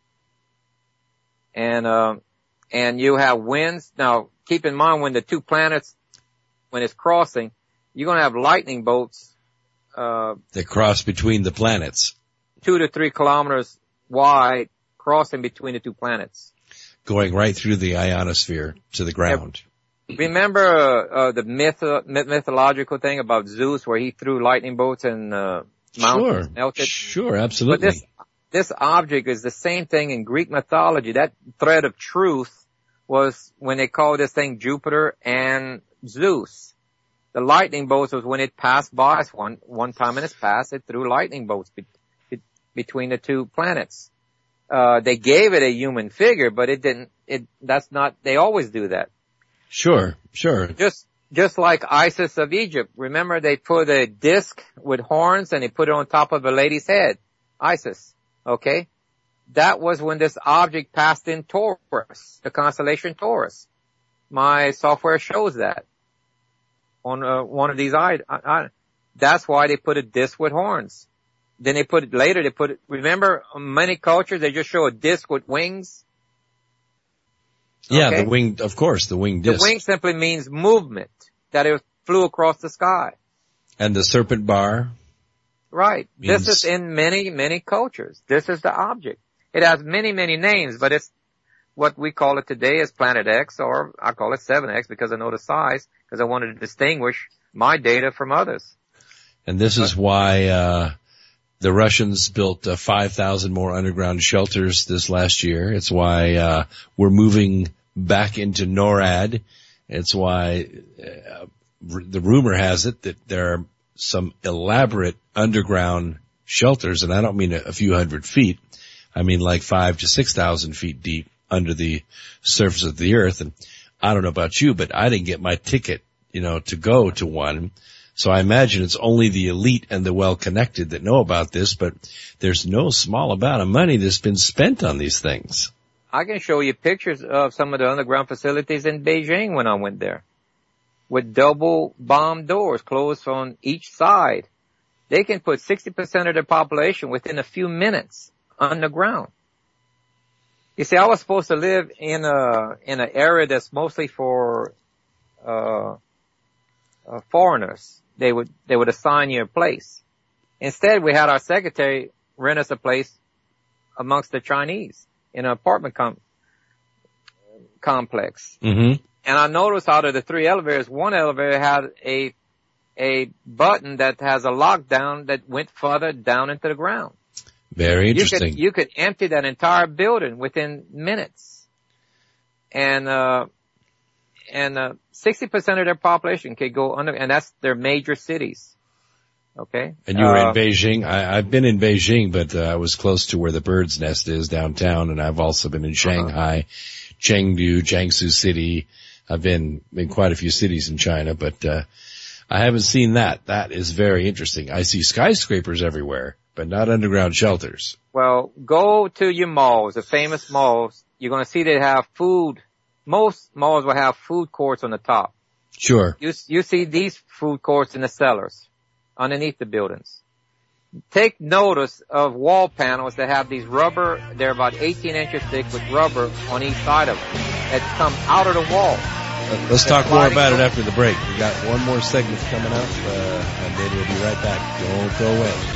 And, um, and you have winds. Now, keep in mind when the two planets, when it's crossing, you're going to have lightning bolts, uh, that cross between the planets. Two to three kilometers wide, crossing between the two planets. Going right through the ionosphere to the ground. Remember, uh, uh the myth, uh, mythological thing about Zeus where he threw lightning bolts and, uh, mountains sure. melted? Sure, absolutely. But this, this object is the same thing in Greek mythology. That thread of truth was when they called this thing Jupiter and Zeus. The lightning bolts was when it passed by us one, one time in its past, it threw lightning bolts be, be, between the two planets. Uh, they gave it a human figure, but it didn't, it, that's not, they always do that. Sure, sure. Just, just like Isis of Egypt. Remember they put a disc with horns and they put it on top of a lady's head. Isis. Okay? That was when this object passed in Taurus, the constellation Taurus. My software shows that on uh, one of these eye, I, that's why they put a disc with horns. Then they put it later, they put it, remember many cultures, they just show a disc with wings. Yeah, okay? the wing, of course, the wing disc. The wing simply means movement, that it flew across the sky. And the serpent bar. Right. Means... This is in many, many cultures. This is the object. It has many, many names, but it's what we call it today is Planet X, or I call it seven X because I know the size, because I wanted to distinguish my data from others. And this is why, uh, the Russians built uh, five thousand more underground shelters this last year. It's why, uh, we're moving back into NORAD. It's why, uh, r- the rumor has it that there are some elaborate underground shelters, and I don't mean a, a few hundred feet. I mean like five to six thousand feet deep under the surface of the earth. And I don't know about you, but I didn't get my ticket, you know, to go to one. So I imagine it's only the elite and the well-connected that know about this, but there's no small amount of money that's been spent on these things. I can show you pictures of some of the underground facilities in Beijing when I went there, with double bomb doors closed on each side. They can put sixty percent of their population within a few minutes underground. You see, I was supposed to live in a, in an area that's mostly for, uh, uh, foreigners. They would, they would assign you a place. Instead, we had our secretary rent us a place amongst the Chinese in an apartment com- complex. Mm-hmm. And I noticed out of the three elevators, one elevator had a, a button that has a lockdown that went further down into the ground. Very interesting. You could, you could empty that entire building within minutes. And, uh, and, uh, sixty percent of their population could go under, and that's their major cities. Okay? And you were uh, in Beijing. I, I've been in Beijing, but uh, I was close to where the bird's nest is downtown, and I've also been in Shanghai, uh-huh. Chengdu, Jiangsu City. I've been in quite a few cities in China, but, uh, I haven't seen that. That is very interesting. I see skyscrapers everywhere, but not underground shelters. Well, go to your malls, the famous malls. You're going to see they have food. Most malls will have food courts on the top. Sure. You, you see these food courts in the cellars, underneath the buildings. Take notice of wall panels that have these rubber, they're about eighteen inches thick with rubber on each side of them that come out of the wall. Let's talk more about it after the break. We got one more segment coming up, uh, and then we'll be right back. Don't go away.